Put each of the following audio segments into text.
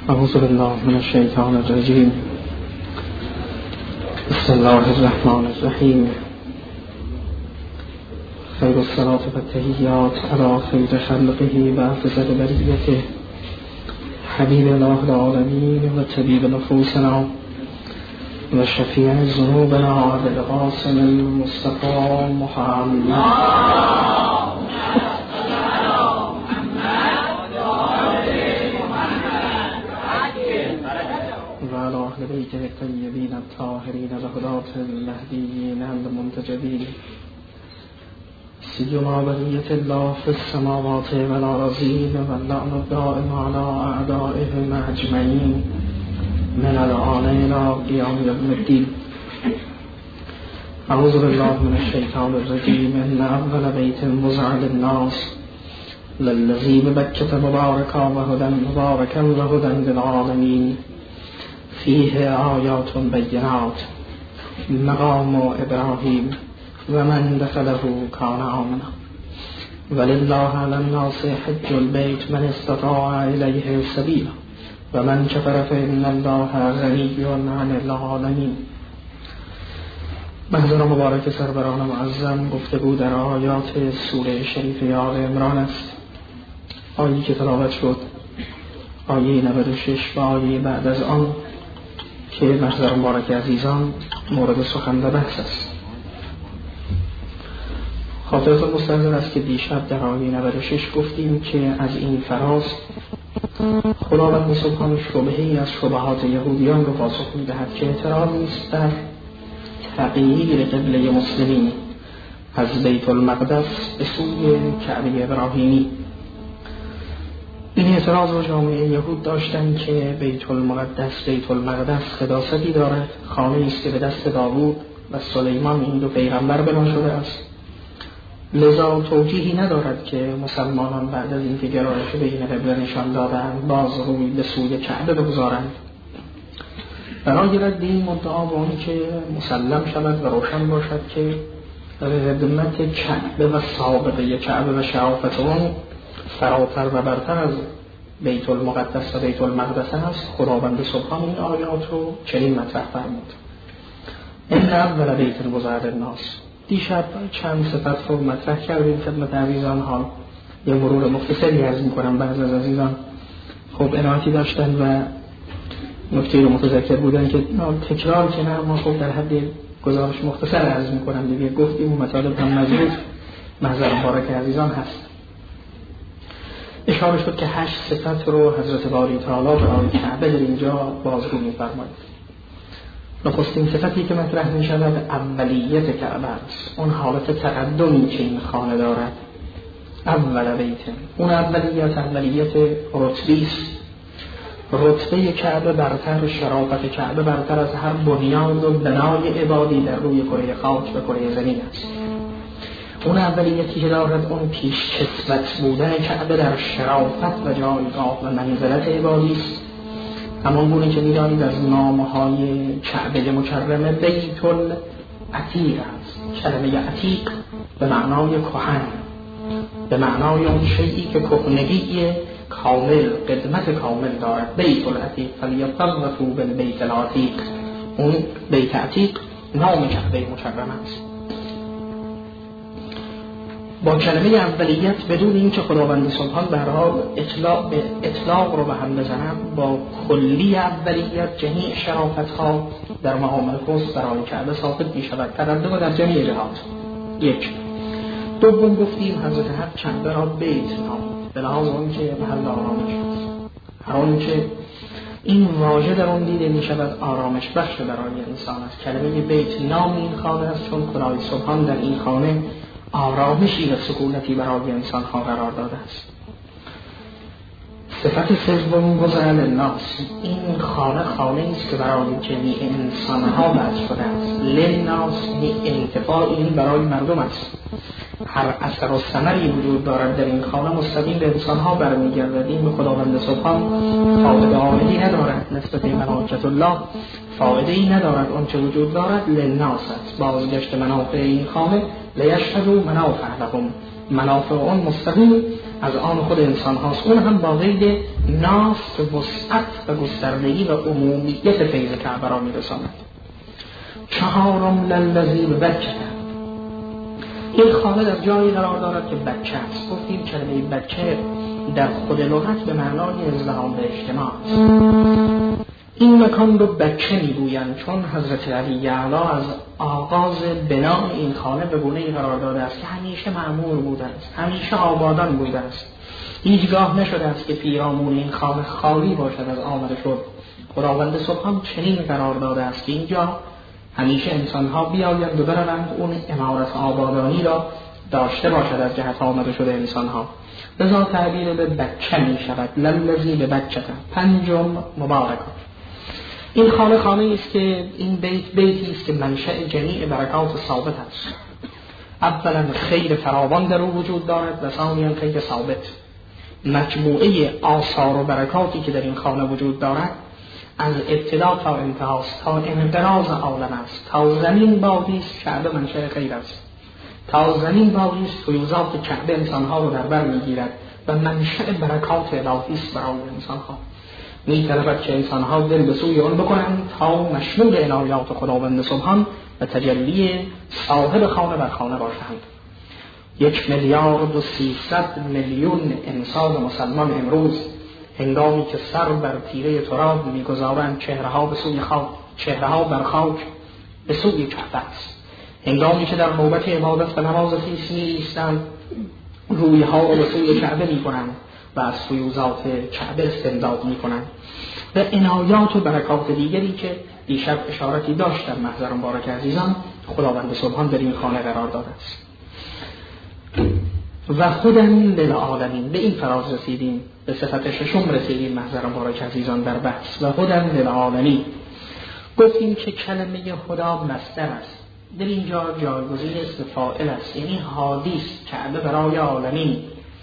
اعوذ بالله من الشیطان الرجیم. بسم الله الرحمن الرحیم. خیر الصلاة و التحیات علی خیر خلقه و افضل بریته حبیب الله العالمین و طبیب نفوسنا و شفیع ذنوبنا ابوالقاسم المصطفى محمد و علی اهل بیته الطیبین الطاهرین و هداة المهدیین المنتجبین سیما بقیة الله في السماوات والأرضین و اللعن الدائم على أعدائهم أجمعین من الآن إلى قیام یوم الدین. اعوذ بالله من الشیطان الرجیم. ان اول بیت وضع للناس للذی ببکة مبارکا و هدی للعالمین فیه آیات بینات مقام ابراهیم و من دخله کان آمنا ولله علی الناس حج البیت من استطاع الیه سبیلا و من کفر فإن الله غنی عن العالمین. محضر مبارک سروران معظم گفتگو در آیات سوره شریف آل عمران است. آیه‌ای که تلاوت شد آیه 96 و آیه بعد از آن که محضر مبارک عزیزان مورد سخن و بحث است. خاطرتون مستحضر است که دیشب در آیه 96 گفتیم که از این فراز خداوند سبحانه شبهه‌ای از شبهات یهودیان رو پاسخ می‌دهد که اعتراضی است در تغییر قبله مسلمین از بیت المقدس به سوی کعبه ابراهیمی. این اعتراض رو جامعه یهود داشتن که بیت المقدس قداستی دارد، خانه است که به دست داوود و سلیمان این دو پیغمبر بنا شده است، لذا توجیهی ندارد که مسلمانان بعد از اینکه گرایش به این قبله نشان دادند باز روی به سوی کعبه بگذارند. برای رد این مدعا با آنکه مسلم شود و روشن باشد که خدمت کعبه و سابقه کعبه و شرافت آن فراتر و برتر از بیت المقدس و بیت المقدس است، خداوند سبحان این آیات رو چنین مطرح فرمود: ان اول بیت وضع للناس. دیشب چند صفت رو مطرح کردیم خدمت عزیزان. ها یه مرور مختصری عرض می‌کنم. بعضی از عزیزان خب عنایتی داشتن و نکته رو متذکر بودن که تکرار که نه، ما خب در حد گزارش مختصر عرض می‌کنم دیگه. گفتیم اون مطالب هم مزید محضر مبارک عزیزان هست. اشاره شد که 8 صفت رو حضرت باری تعالی برای کعبه در اینجا بازگو می‌فرماید. نخستین صفتی که مطرح می‌شود اولیت کعبه است، اون حالت تقدمی که این خانه دارد. اول بیت، اون اولیت رتبی است. رتبه کعبه برتر، شرافت کعبه برتر از هر بنیان و بنای عبادی در روی کره خاک و کره زمین است. اون اولیتی که دارد اون پیش کسوت بودن کعبه در شرافت و جایگاه و منزلت عبادی است. همان گونه که می‌دانید از نام‌های کعبه مکرمه بیت العتیق است. کلمه عتیق به معنای کهن، به معنای اون شیئی که کهنگی کامل، قدمت کامل دارد. بیت العتیق فلیطوفوا بالبیت العتیق. اون بیت عتیق نام کعبه مکرمه است. با کلمه اولیت بدون اینکه خداوند سبحان به هر حال اطلاق رو به هم بزنم، با کلی اولیت جمیع شرافت‌ها در مقام القدس برای کعبه ثابت می‌شود، تقدم در جمیع جهات. یک. دوم گفتیم حضرت حق کعبه را بیت نامید به لحاظ آنکه محل آرامش است. هر آنچه این واژه در آن دیده می‌شود آرامش بخش برای انسان است. کلمه بیت نام این خانه است چون خدای سبحان در این خانه آرامشی و سکونتی برای انسان ها قرار داده است. صفت سوم وضع للناس، این خانه است که برای جمیع انسان ها وضع شده است. للناس انتفاع این برای مردم است. هر اثر و ثمری وجود دارد در این خانه مستقیم به انسان ها برمیگردد. این به خداوند سبحان فایده عاملی ندارد نسبت به ملائکت الله، فایده ای ندارد. اون چه وجود دارد للناس است. بازگشت منافع این خانه لیشهدوا منافع لهم، منافع اون مستقیم از آن خود انسان هاست، اون هم با قید ناس وسعت و گستردگی و عمومیت فیض کعبه را میرساند. چهارم للذی ببکه، این خانه در جایی قرار دارد که بچه است. گفتیم کلمه بچه در خود لغت به معنای ازدحام به اجتماع است. این مکان رو بچه میگویند چون حضرت علی اعلی از آغاز بنای این خانه به گونه‌ای قرار داده است که همیشه معمور بوده است، همیشه آبادان بوده است. هیچگاه نشده است که پیرامون این خانه خالی باشد از آمده شد. خداوند سبحان چنین قرار داده است که اینجا همیشه انسان‌ها بیایند و بروند، اون عمارت آبادانی را داشته باشد از جهت آمده شده انسان‌ها. لذا تعبیر به بچه می شود، للذی به بچه. پنجم مبارکات، این خانه است که این بیتی است که منشأ جمیع برکات ثابت است. اولا خیر فراوان در او وجود دارد و ثانیاً خیر ثابت. مجموعه آثار و برکاتی که در این خانه وجود دارد از ابتدا تا انتهاست، تا انقراض عالم است. تا زمین باقی است کعبه منشأ خیر است، تا زمین باقی است فیوضات کعبه انسانها رو در بر میگیرد و منشأ برکات الهی است برای انسانها. می‌طلبد که انسانها دل به سوی آن بکنند تا مشمول عنایات خداوند سبحان و تجلی صاحب خانه بر خانه باشند. 1,300,000,000 انسان مسلمان امروز هنگامی که سر بر تیره تراب می‌گذارند چهره‌ها به سوی خاک، چهره‌ها بر خاک به سوی کعبه است. هنگامی که در نوبت عبادت و نماز خیس می‌ایستند روی‌ها به سوی کعبه می‌کنند و از فیوضات کعبه استمداد می‌کنند. و عنایات و برکات دیگری که دیشب اشارتی داشت در محضر مبارک عزیزان خداوند سبحان در این خانه قرار داده است. و هدی للعالمین، به این فراز رسیدیم، به صفت ششم رسیدیم محضر مبارک عزیزان در بحث. و هدی للعالمین، گفتیم که کلمه هدا مصدر است، در اینجا جایگزین اسم فاعل است، یعنی هادی است کعبه برای عالمین.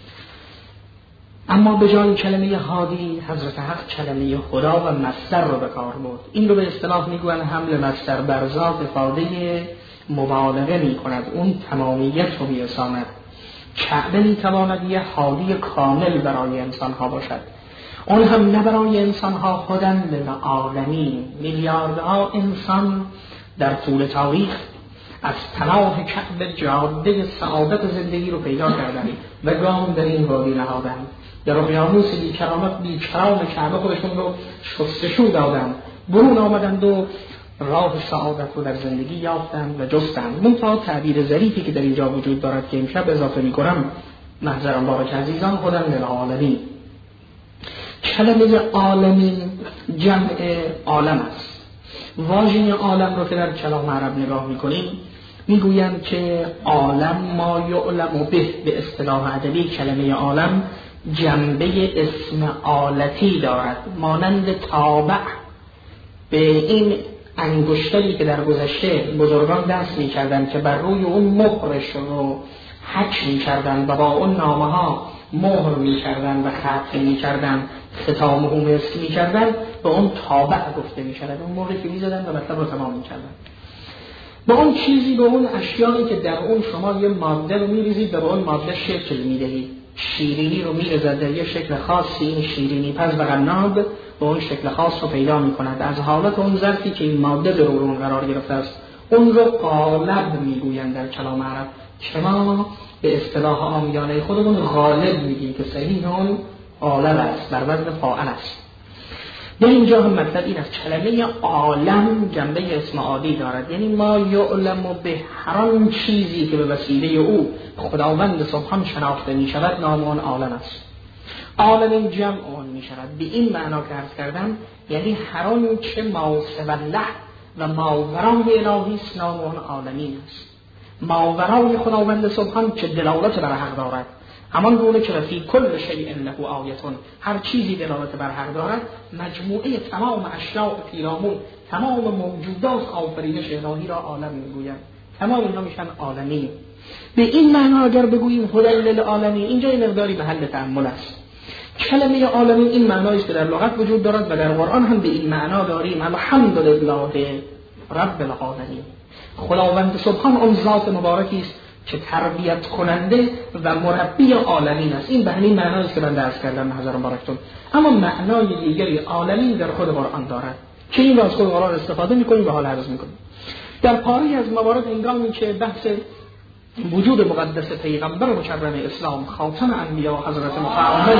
اما به جای کلمه هادی حضرت حق کلمه خدا و مصدر رو به کار برد. این رو به اصطلاح میگوین حمل مصدر بر ذات افاده مبالغه میکند، اون تمامیت رو میرساند. کعبه میتواند یه هادی کامل برای انسانها باشد، اون هم نه برای انسانها، هدی للعالمین. میلیاردها انسان در طول تاریخ از پناه کعبه جاده سعادت زندگی رو پیدا کردند و گام در این وادی نهادند. در اقیانوس بیکرام کعبه خودشون رو شستشو دادند، برون آمدند و راه سعادت رو در زندگی یافتند و جستند. منتها تعبیر ظریفی که در اینجا وجود دارد که امشب اضافه می‌کنم محضر مبارک عزیزان، هدی للعالمین. کلمه عالمین جمع عالم است. واژه عالم رو که در کلام عرب نگاه می‌کنیم میگویند که عالم ما یعلم به اصطلاح ادبی کلمه عالم جنبه اسم آلتی دارد، مانند تابع به این انگشتری که در گذشته بزرگان دست می‌کردند که بر روی اون مهرش رو حک می‌کردند و با اون نامه‌ها مهر می‌کردند و خط می‌کردند، ختامه مسک می‌کردند، به اون تابع گفته می‌شود. اون مهری که می‌زدند و مطلب رو تمام می‌کردند. به اون چیزی، به اون اشیایی که در اون شما یه ماده رو می‌ریزید و به اون ماده شکل می‌دهید. شیرینی رو می‌ریزد در یه شکل خاصی، این شیرینی پس و قناب به اون شکل خاص رو پیدا می‌کند. از حالت اون ظرفی که این ماده در اون قرار گرفته است اون رو قالب می‌گویند در کلام عرب، که ما به اصطلاح عامیانه خودمون غالب میگیم که صحیح اون قالب است، بر وزن فاعل است. در اینجا هم مطلب این است کلمه عالم جنبه اسم عالی دارد، یعنی ما یعلم به هر آن چیزی که به وسیله او خداوند سبحان شناخته می شود نام آن عالم است. عالم جمع آن می شود به این معنا که عرض کردم، یعنی هر آن که ماوراء و ماورای الهی است نام آن عالمین است. ماورای خداوند سبحان که دلالت بر حق دارد، همان گونه که فی کل شیء له آیتون، هر چیزی دلالت بر حق دارد، مجموعه تمام اشیاء پیرامون تمام موجودات آفرینش الهی را عالم میگویند، تمام اینا میشن عالمین. به این معنا اگر بگوییم هدی للعالمین، اینجا این مقداری محل تأمل است. کلمه عالمین این معنایی است که در لغت وجود دارد و در قرآن هم به این معنا داریم، الحمدلله رب العالمین. خداوند سبحان اون ذات مبارکی است که تربیت کننده و مربی عالمین است. این به همین معنایی است که من درس کردم حضرت مبارکتون. اما معنای دیگری عالمین در خود قرآن دارد که این را از خود قرآن استفاده می‌کنیم و حال عرض می‌کنیم. در پاری از موارد هنگامی که بحث وجود مقدس پیغمبر مکرم اسلام خاتم انبیا حضرت محمد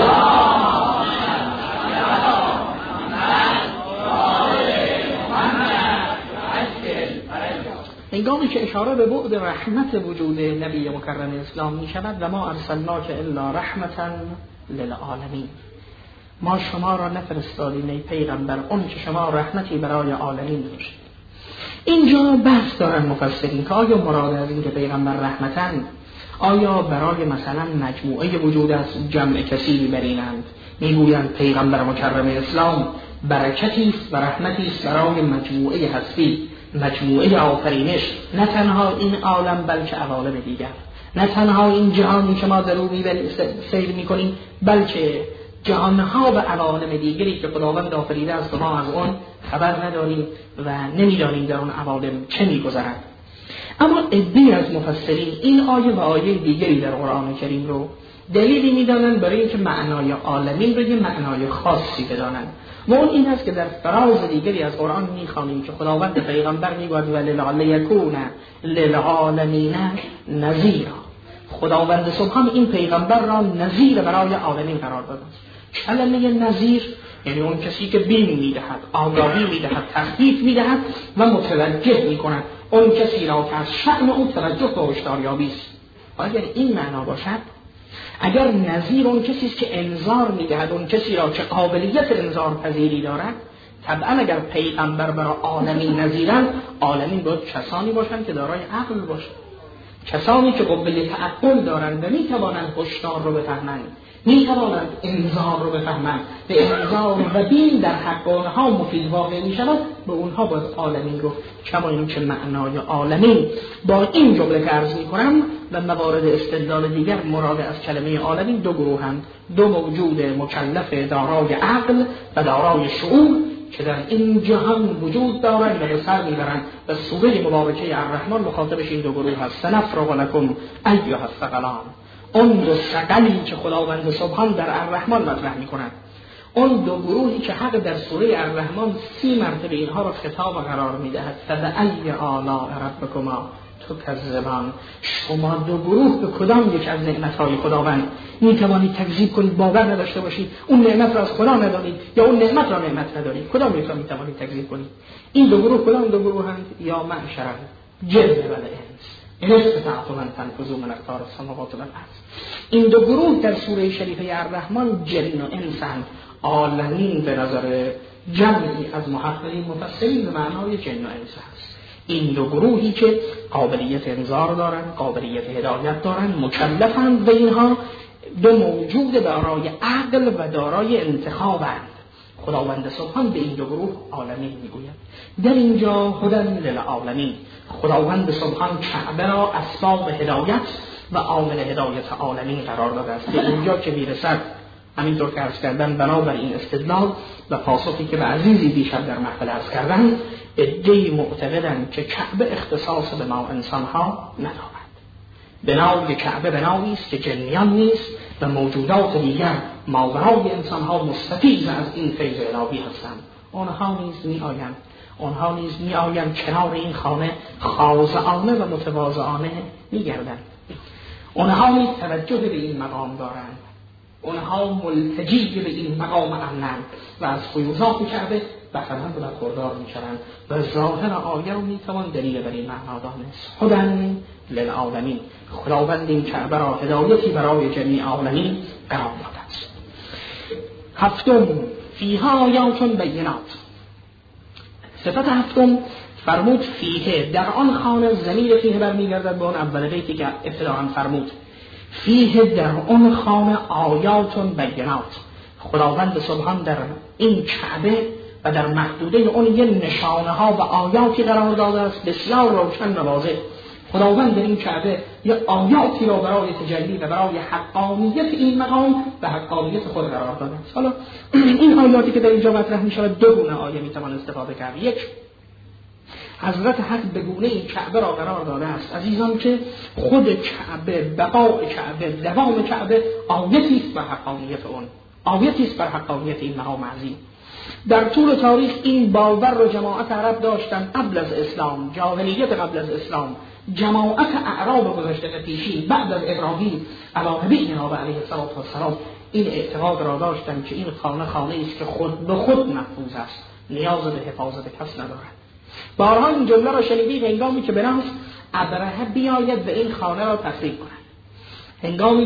هنگامی که اشاره به بعد رحمت وجود نبی مکرم اسلام می شود و ما ارسلناک الا رحمتا للعالمین، ما شما را نفرستادیم ای پیغمبر اون که شما رحمتی برای عالمین باشید. اینجا بحث دارن مفسرین که آیا مراد از این که پیغمبر رحمتن آیا برای مثلا مجموعه وجود است، جمع کثیری برینند، میگویند پیغمبر مکرم اسلام برکتی است و رحمتی است برای مجموعه هستی، مجموعه آفرینش، نه تنها این عالم بلکه عوالم دیگر، نه تنها این جهانی که ما در او سیر میکنیم بلکه جهانها و عوالم دیگری که خداوند آفریده است و ما از اون خبر نداریم و نمیدانیم در اون عوالم چه میگذرد. اما عده‌ای از مفسرین این آیه و آیه دیگری در قرآن کریم رو دلیلی میدانند برای اینکه معنای عالمین رو یه معنای خاصی بدانند و اون این است که در فراز دیگری از قرآن میخوانیم که خداوند پیغمبر میگوید ولعل یکون للعالمین نذیرا، خداوند سبحان این پیغمبر را نذیر برای عالمین قرار داده است. کلمه نذیر یعنی اون کسی که بیم میدهد، آگاهی میدهد، تخفیف میدهد و متوجه میکند اون کسی را که از شأن او توجه و هشداریابی است. اگر این معنا باشد، اگر نذیر اون کسی است که انذار میدهد، اون کسی را که قابلیت انذار پذیری دارد، طبعا اگر پیغمبر برای عالمین نذیرند، عالمین باید کسانی باشند که دارای عقل باشند، کسانی که قابلیت تعقل دارند و میتوانند هشدار رو بفهمند، میتوانند انذار رو بفهمند و انذار و بین در حق آنها مفید واقع میشود، به اونها باید عالمین گفت. کما این که معنای عالمین با این جمله که عرض میکنم و موارد استدلال دیگر مراد از کلمه عالمین دو گروهند، دو موجود مکلف دارای عقل و دارای شعور که در این جهان وجود دارند و به سر میبرند و سوره مبارکه الرحمن مخاطبش این دو گروه هست. سنفرغ لکم ایها الثقلان، اون دو ثقلی که خداوند سبحان در الرحمن مطرح میکنند، اون دو گروهی که حق در سوره الرحمن 30 مرتبه اینها را خطاب قرار میدهد. فبأی آلاء ربکما تکذبان، شما دو گروه به کدام یک از نعمتهای خداوند میتوانید تکذیب کنید، باور نداشته باشید، اون نعمت را از خدا ندانید یا اون نعمت را نعمت ندانید، کدام یک را میتوانید تکذیب کنید؟ این دو گروه کدام دو گروهند؟ یا معشر الجن والانس ان استطعتم ان تنفذوا من اقطار السماوات والارض. این دو گروه در سوره شریفه الرحمن جن و انسان، عالمین به نظر جمعی از محققین مفسرین به معنای جن و انس است. این دو گروهی که قابلیت انذار دارند، قابلیت هدایت دارند، مکلفند و اینها دو موجود دارای عقل و دارای انتخابند. خداوند سبحان به این دو گروه عالمین میگوید. در اینجا هدن للعالمین، خداوند سبحان کعبه را اسباب هدایت و عامل هدایت عالمین قرار داده است. به اینجا که میرسد، همینطور که عرض کردن بنابر این استدلال و پاسخی که به عزیزی دیشب در محفل عرض کردن، عده‌ای معتقدند که کعبه اختصاص به ما انسانها ندارد. بنای کعبه بنایی است که جنیان نیست و موجودات دیگر ماورای انسانها مستفیض از این فیض الهی هستند. آنها نیز میآیند کنار این خانه خاضعانه و متواضعانه میگردند. آنها نیز توجه به این مقام دارند، آنها ملتجی به این مقام امنند و از فیوضات کعبه بخرند و برخوردار میشوند و ظاهر آیه رو میتوان دلیل بر این معنا دانست. هدن للعالمین، خداوند این کعبه را هدایتی برای جمیع عالمین قرار داده است. هفتم، فیها آیات بینات. صفت هفتم فرمود فیه، در آن خانه، ضمیر فیه برمیگردد به اون اول بیتی که ابتداء فرمود فیه، در آن خانه آیات بینات. خداوند سبحان در این کعبه و در محدوده اون یه نشانه ها و آیاتی قرار داده است بسیار روشن و واضح. خداوند در این کعبه یه آیاتی را برای تجلی و برای حقانیت این مقام و حقانیت خود قرار داده است. حالا این آیاتی که در اینجا مطرح می شود دو گونه آیه می توان استفاده کرد. یک، حضرت حق به گونه‌ای کعبه را قرار داده است عزیزان که خود کعبه، بقاء کعبه، دوام کعبه آیتی است بر حقانیت اون، آیتی است بر حقانیت این مقام عظیم. در طول تاریخ این باور رو جماعت عرب داشتن قبل از اسلام، جاهلیت قبل از اسلام، جماعت اعراب گذشته پیشین بعد از ابراهیم علی نبی جناب علیه السلام این اعتقاد را داشتن که این خانه است که خود به خود محفوظ است، نیاز به حفاظت کس ندارد. بارها این جمله را شنیدید هنگامی که به نفس ابرهه بیاید و این خانه را تخریب کند، هنگامی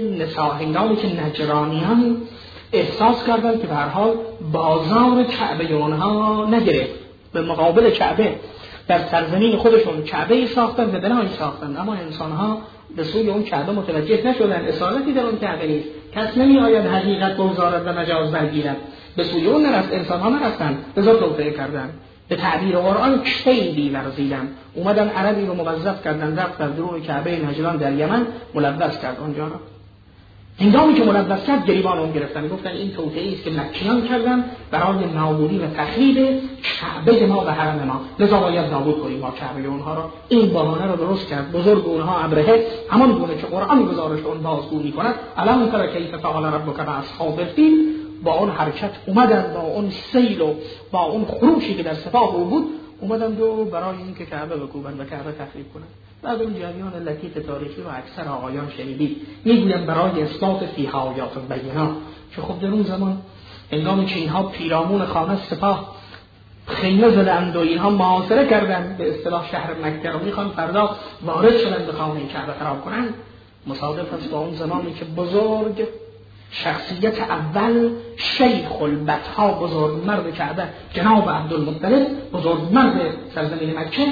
که نجرانیان احساس کردند که به هر حال بازار کعبه اونها نگرفت، به مقابل کعبه در سرزمین خودشون کعبه ساختن و بنایی ساختن، اما انسانها به سوی اون کعبه متوجه نشدن، اصالتی در اون کعبه نیست، کس نمی آید حقیقت بگذارد و مجاز برگیرد، به سوی اون نرفت، انسانها نرفتن، بذار توطئه کردن. به تعبیر قرآن کیدی ورزیدن، اومدن عربی رو موظف کردن رفت در دروع کعبه نجران در یمن ملوث کرد اونجا را. هنگامی که ملوث کرد گریبان اون گرفتن، گفتن این توطئه‌ای است که مکیان کردن برای نابودی و تخریب کعبه ما و حرم ما، لذا باید نابود کنیم ما کعبه اونها را. این بهانه را درست کرد بزرگ اونها ابرهه، همان گونه که قرآن گزارش اون بازگو می‌کند، الم تر کیف فعل ربک باصحاب الفیل، با اون حرکت اومدن، با اون سیل و با اون خروشی که در سپاه او بود اومدن و برای اینکه کعبه بکوبن و کعبه تخریب کنن. بعد اون جریان لطیف تاریخی رو اکثر آقایان شنیدید، میگویم برای اثبات فیها آیات بینات، که خب در اون زمان هنگامی که اینها پیرامون خانه سپاه خیمه زدند و اینها محاصره کردند، به اصطلاح شهر مکه رو میخوان فردا وارد شدن به خانه کعبه خراب کنن، مصادف است با اون زمانی که بزرگ شخصیت اول شیخ البطحا بزرگ مرد کعبه جناب عبدالمطلب بزرگ مرد سرزمین مکه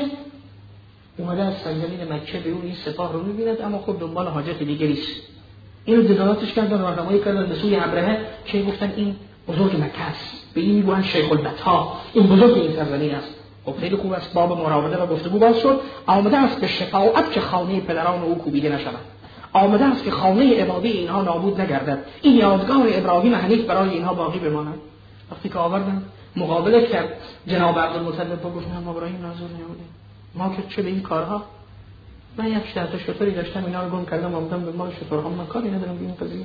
اومده از سرزمین مکه به اون این سپاه رو میبیند، اما خب دنبال حاجت دیگری است. اینو دلالتش کردن، راهنمایی کردن به سوی ابرهه که گفتن این بزرگ مکه است، به این میگویند شیخ البطحا، این بزرگ این سرزمین است. خب خیلی خوب است، باب مراوده و گفتگو باز شد، آمده است به شفاعت که خانه پدران او کوبیده نشود، آمده است که خانه عبادی اینها نابود نگردد، این یادگار ابراهیم حنیف برای اینها باقی بماند. وقتی که آوردن مقابله کرد جناب عبدالمطلب با گفت ما ابراهیم نازل نبودیم، ما که چه به این کارها، من یک شطوری داشتم اینا رو گم کردم آمدم به مال شطورها، من کاری ندارم به این قضیه،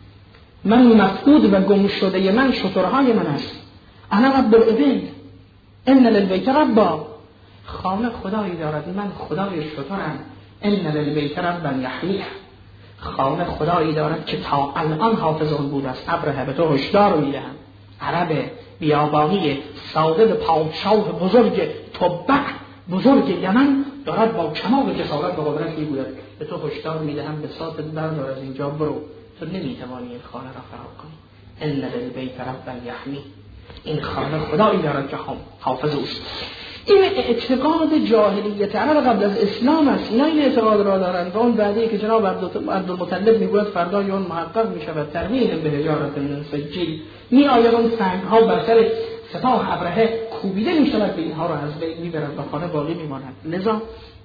من مفقود و گم شده من شطورهای من است، انا رب العباد ان للبیت ربا، خانه خدایی دارد، من خدای شطورم، ان للبیت ربا یحمیه، خانه خدایی دارد که تا الان حافظ اون بود است. ابرهه به تو هشدار میدهم، عرب بیابانی صادق پادشاه بزرگ تبع بزرگ یمن دارد با کمال جسارت و قدرت میگوید به تو هشدار میدهم به ساعت بردار از اینجا برو، تو نمیتوانی این خانه را خراب کنی، ان للبیت ربا یحمی، این خانه خدایی دارد که حافظ اوست. این اعتقاد جاهلیت عرب قبل از اسلام است، اینا این اعتقاد را دارند و اون بعدی که جناب عبدالمطلب میگوید فردا اون محقق میشود ترمیم به حجارت من سجیل، می آید اون سنگ ها بر سر سپاه ابرهه کوبیده میشود به اینها را از بین میبرد و خانه باقی میماند. لذا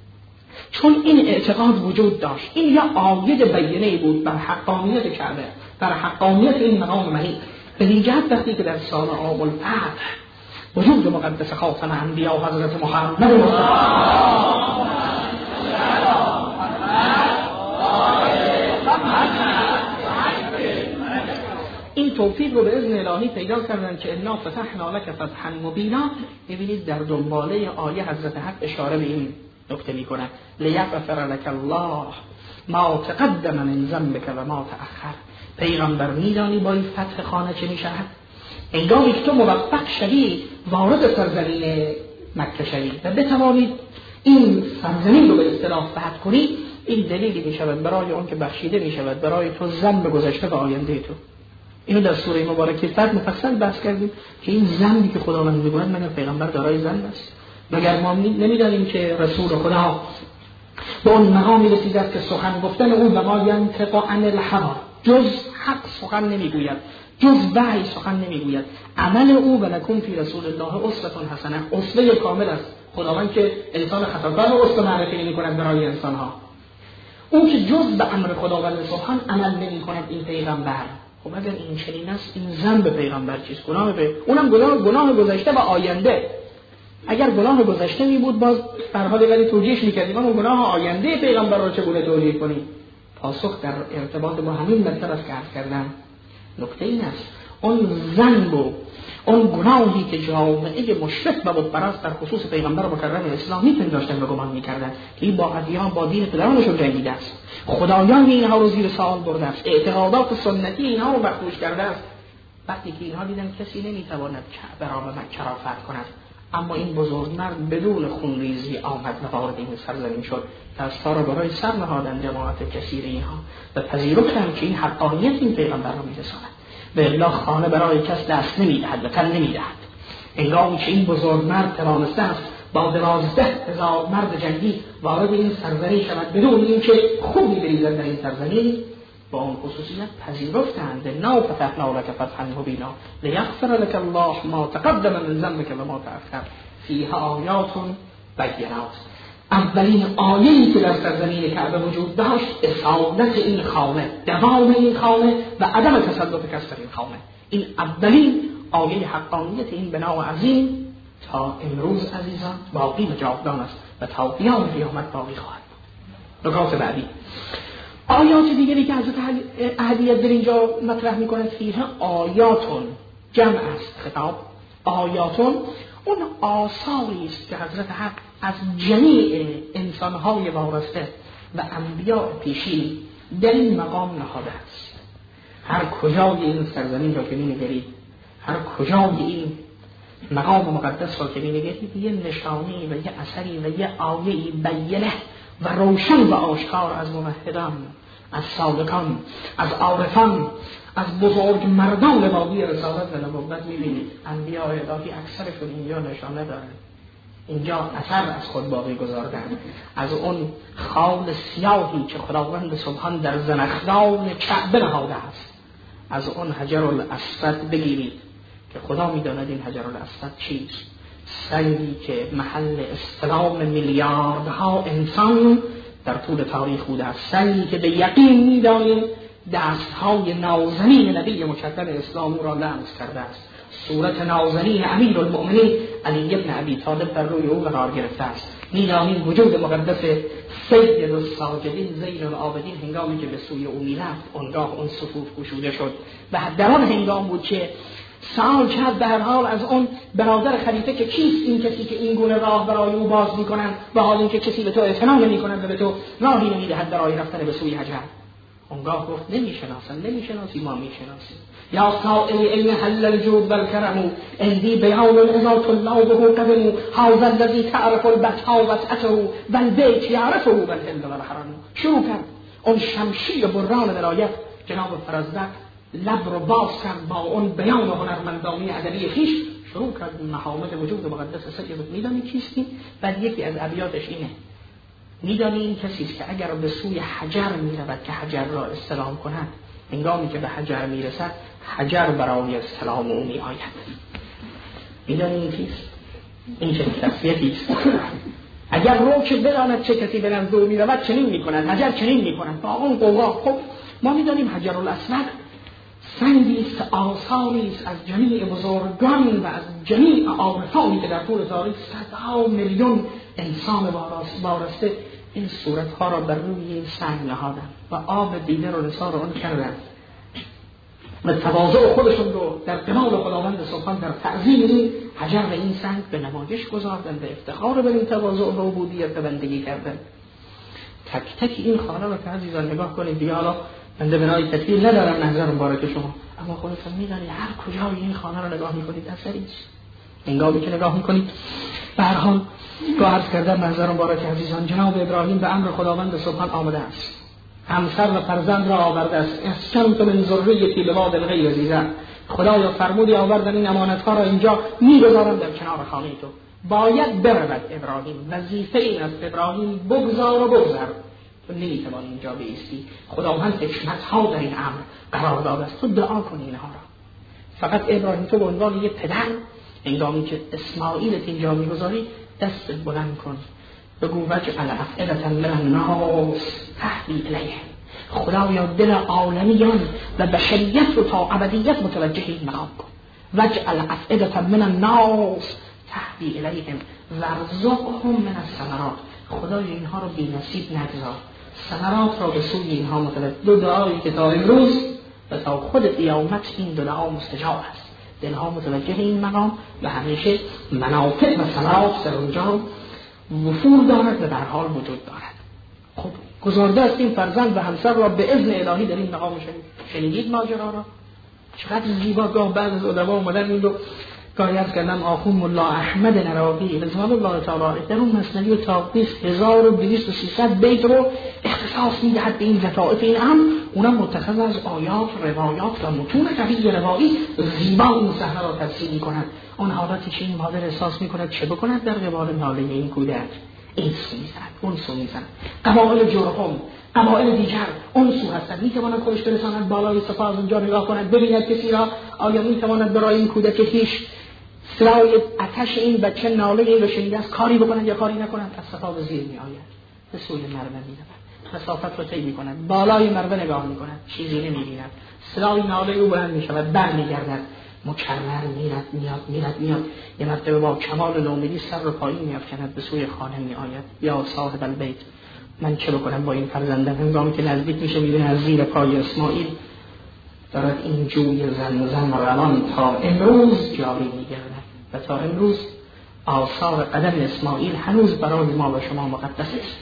چون این اعتقاد وجود داشت، این یا آیه بینه بود بر حقانیت کعبه، بر حقانیت این مقام مهی، به این جهت وقتی که در سال عام الفتح وجود مقدس خاتم انبیا حضرت محمد این توفیق رو به اذن الهی پیدا کردن که انا فتحنا لك فتحا مبینا. ببینید در دنباله آیه حضرت حق اشاره به این نکته میکنه، لیغفر لك الله ما تقدم من ذنبك و ما تأخر. پیغمبر میدانی با این فتح خانه چه میشود؟ هنگامی که تو موفق شوی وارد سرزمین مکه شوی و بتوانید این سرزمین رو به اصطلاح فتح کنی، این دلیلی میشود برای اون که بخشیده میشود برای تو ذنب گذشته و آینده تو. اینو در سوره مبارکه فتح مفصل بحث کردیم که این ذنبی که خداوند میگوید مگر پیغمبر دارای ذنب است؟ مگر ما نمیدانیم که رسول خدا به اون مقامی رسیده که سخن گفتن اون و ما ینطق عن الهوی، جز حق سخن نمیگوید، جز وحی سخن نمیگوید. عمل او و لکم فی رسول الله اسوه حسنه، اسوه کامل است. خداوند که انسان خطاکار رو اسوه معرفی نمی‌کند برای انسان‌ها، اون که جز به امر خداوند سبحان عمل نمی‌کند این پیغمبر. خب اگر این چنین است این ذنب پیغمبر چیست؟ گناه به اونم گناه گذشته و آینده. اگر گناه گذشته می بود باز در حال ولی توجیهش می‌کردیم، اما گناه آینده پیغمبر را چگونه توجیه کنیم؟ پاسخ در ارتباط با همین مطلب است که عرض کردم. نکته این است اون ذنب و اون گناهی که جامعه مشرک و بت‌پرست در خصوص پیغمبر مکرم اسلام می‌پنداشتند و گمان می‌کردند که این با ادیان با دین پدرانشون جنگیده است، خدایان اینها رو زیر سوال برده است، اعتقادات سنتی اینها رو مخدوش کرده است. وقتی که اینها دیدن کسی نمی‌تواند کعبه را به مکه را فتح کند، اما این بزرگمرد بدون خونریزی آمد و وارد این سرزمین شد، دست‌ها را برای سر نهادند جماعت کثیر اینها و پذیرفتند که این حقانیت این پیغمبر را می‌رساند. به الا خانه برای کس دست نمی‌دهد و تن نمی‌دهد. انگامی که این بزرگمرد توانسته است با 12,000 مرد جنگی وارد این سرزمین شود بدون اینکه خونی بریزد در این سرزمین، با اون خصوصیت پذیرفتند نا فتحنا لك فتحا مبینا لیغفر لك الله ما تقدم من ذنبك و ما تأخر فیها آیات بینات. اولین آیه‌ای که در سرزمین کعبه وجود داشت اصالت این خانه، دوام این خانه و عدم تسلط کس بر این خانه. این اولین آیه حقانیت این بنا عظیم تا امروز عزیزان باقی و جاودان است و تا قیام قیامت باقی خواهد بود. نکات بعدی، آیات دیگری که حضرت اهدیت در اینجا مطرح می‌کنند فیها آیاتون، جمع است خطاب آیاتون، اون آثاری است که حضرت حق از جمیع انسان‌های وارسته و انبیاء پیشین در این مقام نهاده است. هر کجای این سرزمین را که می‌نگرید، هر کجای این مقام مقدس را که می‌نگرید، یه نشانی و یه اثری و یه آیه‌ای بیانه و روشن و آشکار از موحدان، از صادقان، از عارفان، از بزرگ مردان وادی رسالت و نبوت می‌بینید. انبیاء الهی اکثرشون اینجا نشانه دارند، اینجا اثر از خود باقی گذاردند. از اون خال سیاهی که خداوند سبحان در زنخدان کعبه نهاده است، از اون حجر الاسود بگیرید که خدا می‌داند این حجر الاسود چیست، سنگی که محل استلام میلیاردها انسان در طول تاریخ بوده است، سنگی که به یقین می‌دانیم دست‌های نازنین نبی مکرم اسلام را لمس کرده است. صورت نازنین امیرالمؤمنین علی بن ابی طالب در روی او قرار گرفته است. می‌دانیم وجود مقدس سید الساجدین زین العابدین هنگامی که به سوی او می‌رفت، آنگاه اون صفوف گشوده شد و در آن هنگام بود که سوال کرد به هر حال از اون برادر خلیفه که کیست این کسی که این گونه راه برای او باز می‌کنند و حال اینکه کسی به تو اعتنا نمی‌کند و به تو راهی نمی‌دهد برای رفتن به سوی حجر. اونگاه گفت نمیشناسی ما میشناسیم. یا سائل این حل الجود والکرم اندی بیان اذا طلابه قدم هذا الذي تعرف البتها وسعته والبيت يعرفه والهند والحرم. شروع کرد اون شمشیر بران ولایت جناب فرزدق لب رو باز کرد با اون بیان هنرمندانه ادبی خویش، شروع کرد محامد وجود مقدس سید. میدانی کیستی؟ بعد یکی از ابیاتش اینه: میدانی این کسیست که اگر به سوی حجر میرود که حجر را استلام کند، هنگامی که به حجر میرسد حجر برای استلام او میآید. میدانی این کیست؟ این چه شخصیتی است؟ اگر رو که بداند چه کسی به نزد او میرود چنین میکند، حجر چنین میکند با اون قوا. خب ما میدانیم حجر الاسود سنگی است، آثاری است از جمیع بزرگان و از جمیع عارفانی که در طول تاریخ صدها میلیون انسان وارسته این صورتها را بر روی این سنگ نهادند و آب دیده رو نثار آن کردند و تواضع خودشون رو در قبال خداوند سبحان در تعظیم این حجر و این سنگ به نمایش گذاردند و افتخار به این تواضع و عبودیت و بندگی کردند. تک تک این خانه رو که عزیزان نگاه کنید دیگه. حالا بنده بنای تکبیر ندارم نظر مبارک شما، اما خودتون میدونید هر کجای این خانه رو نگاه میکنید اثری است. هنگامی که نگاه میکنید به هر حال عرض کردم نظر مبارک عزیزان، جناب ابراهیم به امر خداوند سبحان آمده است، همسر و فرزند را آورده است. اسکنت من ذریتی بواد غیر ذی زرع. خدایا فرمودی آوردن این امانت‌ها را اینجا می‌گذارم در کنار خانه تو. باید برود ابراهیم، وظیفه این است ابراهیم بگذار و بگذر، تو نمی‌توانی اینجا بایستی. خداوند حکمت‌ها در این امر قرار داده است، تو دعا کن اینها را. فقط ابراهیم تو به عنوان یک پدر هنگامی که اسماعیل اینجا می‌گذاری دست بلند کن، بگو وجعل افئدة من الناس تهوی الیهم. خدایا دل عالمیان و بشریت رو تا ابدیت متوجه این مقام کن. وجعل افئدة من الناس تهوی الیهم، ورزقهم من الثمرات، خدای اینها رو بی‌نصیب نگذار، ثمرات را به سوی اینها متوجه. دو دعایی که تا امروز و تا خود قیامت این دو دعا مستجاب است. دلها متوجه این مقام و همیشه منافع و ثمرات در اونجا وفور دارد و در حال وجود دارد. خب گزارده است این فرزند و همسر را به اذن الهی در این مقام شنیدید ماجرا را. چقدر زیبا. گاه بعد از ادبا اومدن این رو گاهی از کردم آخوند ملا احمد نراقی رضوان الله تعالی در اون مسنوی و تاقیس 1200-1300 بیت رو اختصاص میدهد به این لطائف این اونم متخذ از آیات، روایات و متون قوی روایی زیبا این صحنه را تفسیر می‌کند. اون حالتی که این مادر احساس می‌کند چه بکند در قبال ناله این کودک، این سو می‌زند، اون سو می‌زند. قبایل جرهم، قبایل دیگر اون سو هستند. می‌تواند خودش برساند بالای صفا از اونجا نگاه کند ببیند کسی را، آیا می‌تواند برای این کودک هیچ سرای آتش این بچه ناله این رو شنیده است کاری بکنند یا کاری نکنند؟ از صفا به زیر می‌آید، به سوی مروه می‌رود، مسافت را طی می‌کند، بالای مروه نگاه می‌کند، چیزی نمی‌بیند، صدای ناله او بلند می‌شود، برمیگردد، مکرر میاد. یه مرتبه با کمال نومیدی سر رو پایین می‌افکند، به سوی خانه می‌آید. یا صاحب البیت، من چه بکنم با این فرزندم؟ هنگامی که نزدیک میشه می‌بینه از زیر پای اسماعیل دارد این جوی زمزم روان تا امروز جاری می‌گردد و تا امروز آثار قدم اسماعیل هنوز برای ما و شما مقدس است.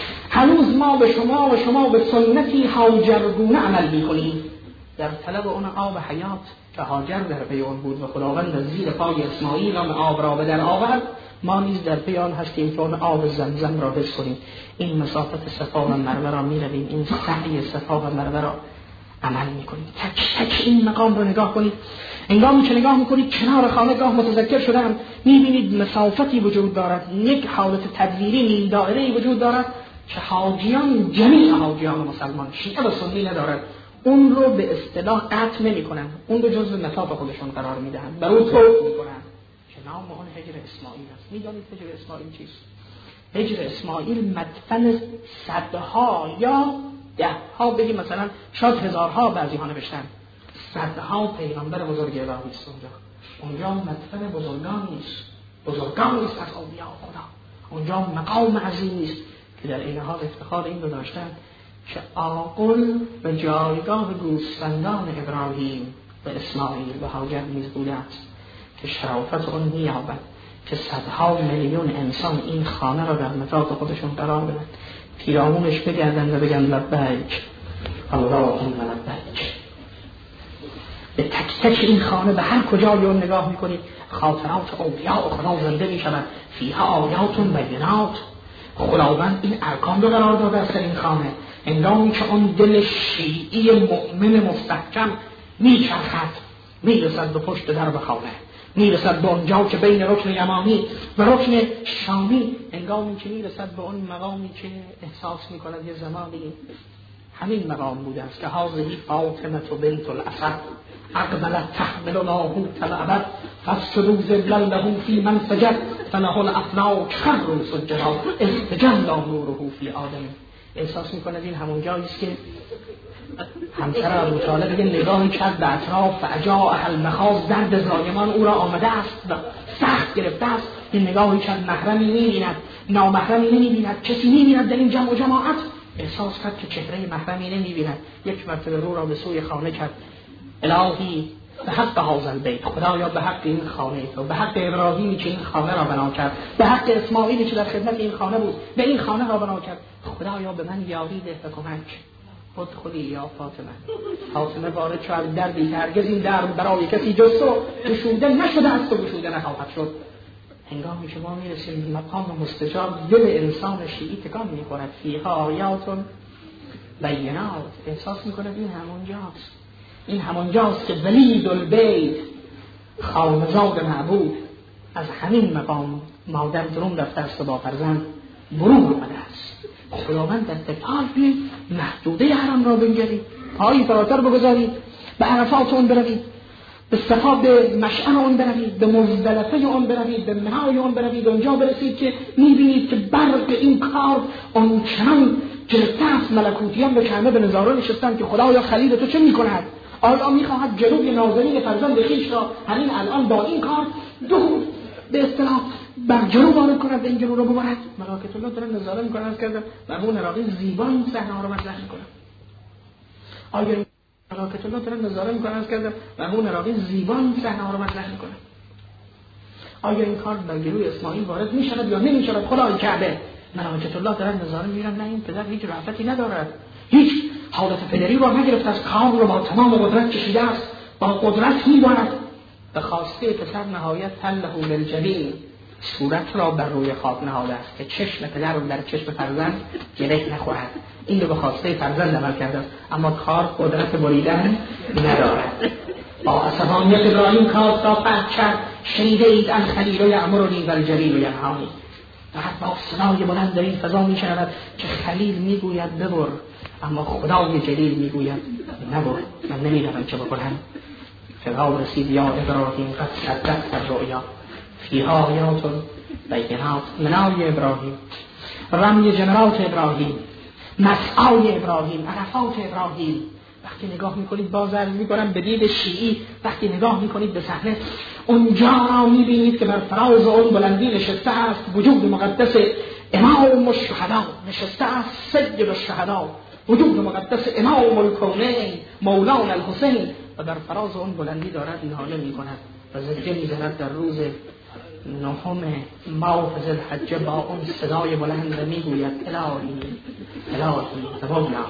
هنوز ما به شما به سنتی هاجرگونه عمل می‌کنیم در طلب اون آب حیات که هاجر در پی آن بود و خداوند از زیر پای اسماعیل آن آب را به در آورد. ما نیز در پی آن هستیم که اون آب زمزم را حس کنیم. این مسافت صفا و مروه را می‌رویم، این سعی صفا و مروه را عمل می‌کنید. تک این مقام رو نگاه کنید. هنگامی که نگاه می‌کنید کنار خانه‌گاه متذکر شدم، می‌بینید مسافتی وجود دارد، یک حالت تدویری نیم دائره‌ای وجود دارد که حاجیان، جمیع حاجیان مسلمان شیعه و سنی ندارد، اون رو به اصطلاح قطع نمی‌کنند، اون رو جزو نطاق خودشون قرار می‌دهند، بر اون توقف می‌کنند که نام اون هجر اسماعیل است. می‌دانید هجر اسماعیل چیست؟ هجر اسماعیل مدفن صدها یا دهها، بگیم مثلا شاید هزارها، بعضی ها نوشتن صدها پیغمبر بزرگ الهی است اونجا مدفن بزرگانی است از اولیاء خدا. اونجا مقام عظیمی است که در این حال افتخار این رو داشتن که آقل و جایگاه گوسفندان ابراهیم و اسماعیل و هاجر نیز بوده است که شرافت اون می‌یابد که صدها میلیون انسان این خانه را در نطاق خودشون قرار بدن، پیرامونش بگردن و بگن لبیک اللهم لبیک. به تک تک این خانه به هر کجای اون نگاه میکنید خاطرات اولیاء خدا زنده میشود. فیها آیات بینات. خداوند این ارکان رو قرار داده است این خانه. هنگامی که اون دل شیعی مؤمن مستحکم میچرخد میرسد به پشت درب خانه، میرسد به اونجا که بین رکن یمانی و رکن شامی، هنگامی که میرسد به اون مقامی که احساس میکند یه زمانی همین مقام بوده است که هذه فاطمه بنت الاسد اقبلت تحمل لاهوت الابد فاسجدوا ذلا له فی من سجد فله الافلاک خر سجدا استجلى نوره فی آدم. احساس میکند این همون جایی است که همسر ابو طالب دیگه نگاهی کرد به اطراف و اجاء المخاض، درد زایمان او را آمده است و سخت گرفته است. این نگاهی کرد، محرمی نمی‌بیند، نامحرمی نمی‌بیند، کسی نمی‌بیند در این جمع و جماعت. احساس کرد که چهره محرمی نمی‌بیند. یک مرتبه رو را به سوی خانه کرد. الهی به حق هذا البیت، خدایا به حق این خانه تو، به حق ابراهیمی که این خانه را بنا کرد، به حق اسماعیلی که در خدمت این خانه بود به این خانه را بنا کرد، خدایا به من یاری ده و کمک. خودی یا فاطمه وارد شد دردی که هرگز این درد برای کسی جز تو گشوده نشده است و گشوده نخواهد شد. هنگامی که ما میرسیم به مقام مستجاب، دل انسان شیعی تکان می‌خورد. فیها آیات بینات. احساس می‌کند این همونجاست که ولید البیت، خانزاد معبود، از همین مقام مادر درون رفته است و با فرزند برون آمده است. خداوند در تکال بیایید محدوده حرم را بنگرید، پایی فراتر بگذارید، به عرفات اون بروید، به صفا، به مشعر اون بروید، به مزدلفه اون بروید، به منای اون بروید. اونجا برسید که میبینید که برق این کار اون چنان گرفته است. ملکوتیان به کعبه به نظاره نشستند که خدایا خلیل تو چه میکند؟ آیا میخواهد جلوی نازنین فرزند خویش را همین الان با این کار به اصطلاح بر جلو وارد کند و این جلو رو ببرد. ملائکه الله دارن نظاره میکنن از کردن مرحوم عراقی زیبا این صحنه رو مطرح میکنن. آیا ملائکه الله دارن نظاره میکنن از کردن مرحوم عراقی زیبا این صحنه رو مطرح میکنن. آیا این کار در گلوی اسماعیل وارد میشود یا نمیشود؟ خدای کعبه ملائکه الله دارن نظاره میگیرن نه این پدر هیچ رأفتی ندارد، هیچ حالت پدری رو نگرفت، از کار رو با تمام قدرت کشیده است، با قدرت میبرد. به خواسته پسر نهایت تله للجبین، صورت را بر روی خواب نهاده است که چشم پدر رو در چشم فرزند گره نخورد. این رو به خواسته فرزند عمل کرده است، اما کار قدرت بریدن ندارد. با عصبانیت ابراهیم کاغذ را قطع کرد. شنیده اید الخلیل یأمرنی والجلیل ینهانی. فقط با صدای بلند در این فضا میشنود که خلیل میگوید ببر، اما خدای جلیل میگوید نبر، من نمیدونم چه بکنم. فضا رسید یا ابراهیم قد صدقت الرؤیا فیها آیات بینات. منای ابراهیم، رمی جمرات ابراهیم، مسعای ابراهیم، عرفات ابراهیم. وقتی نگاه میکنید باز عرض میکنم به دید شیعی، وقتی نگاه میکنید به صحنه اونجا را میبینید که بر فراز اون بلندی نشسته است وجود مقدس امام الشهدا، نشسته است سید الشهدا، وجود مقدس امام الکونین مولانا الحسین، و در فراز اون بلندی دارد ناله میکند و زجه میزند در روز 9 ماه ذوالحجه با اون صدای بلند میگوید الهی الهی تبارک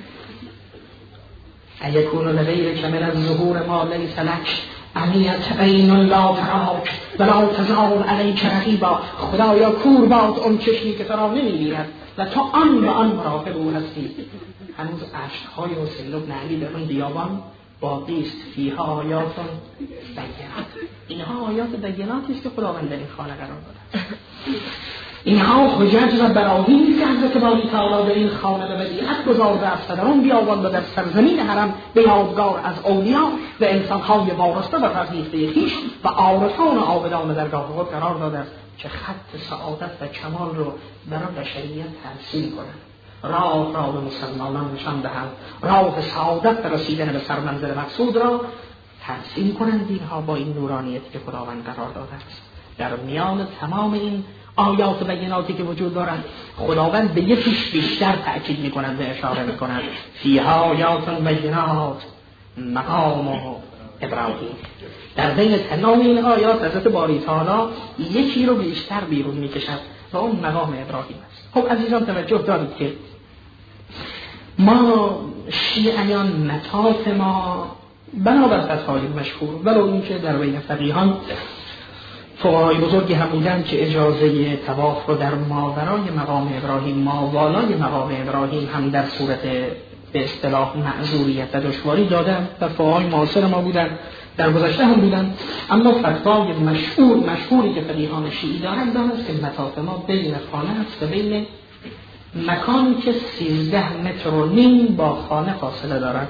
ایکون لغیرک من الظهور ما لیس لک عمیت عین لا تراک ولا تزال علیک رقیبا. خدایا کور باد اون چشمی که تو را نمی‌بیند و تو آن و آن مراقب او هستی. هنوز اشک‌های حسین بن علی در اون بیابان باقی است. فیها آیات بینات. اینها آیات بیناتی است که خداوند در این خانه قرار داده. اینها حجج و براهین که حضرت باری تعالی در این خانه به ودیعت گذارده است و در اون بیابان و در سرزمین حرم به یادگار از اولیا و انسانهای وارسته و فرزیخته خویش و عارفان و عابدان درگاه خود قرار داده است که خط سعادت و کمال رو برای بشریت ترسیم کنند، راه را به مسلمانان نشان دهند، راه سعادت و رسیدن به سرمنزل مقصود را ترسیم کنند. اینها با این نورانیتی که خداوند قرار داده است. در میان تمام این آیات و بیناتی که وجود دارند خداوند به یکیش بیشتر تأکید می‌کند و اشاره می‌کند. فیها آیات بینات مقام ابراهیم. در بین تمام این آیات حضرت باری تعالی یکی رو بیشتر بیرون می‌کشد و اون مقام ابراهیم است. خب عزیزان توجه دارید که ما شیعیان مطاف ما بنابر فتوای مشهور ولو اینکه در بین فقیهان فقهای بزرگی هم بودن که اجازه طواف رو در ماورای مقام ابراهیم، ماوالای مقام ابراهیم هم در صورت به اصطلاح معذوریت و دشواری دادن. در فقهای معاصر ما بودن، در گذشته هم بودن. اما فتوای مشهوری که فقیهان شیعی دارن دانست که مطاف ما بین خانه است و بین مکانی که 13 متر و نیم با خانه فاصله دارد.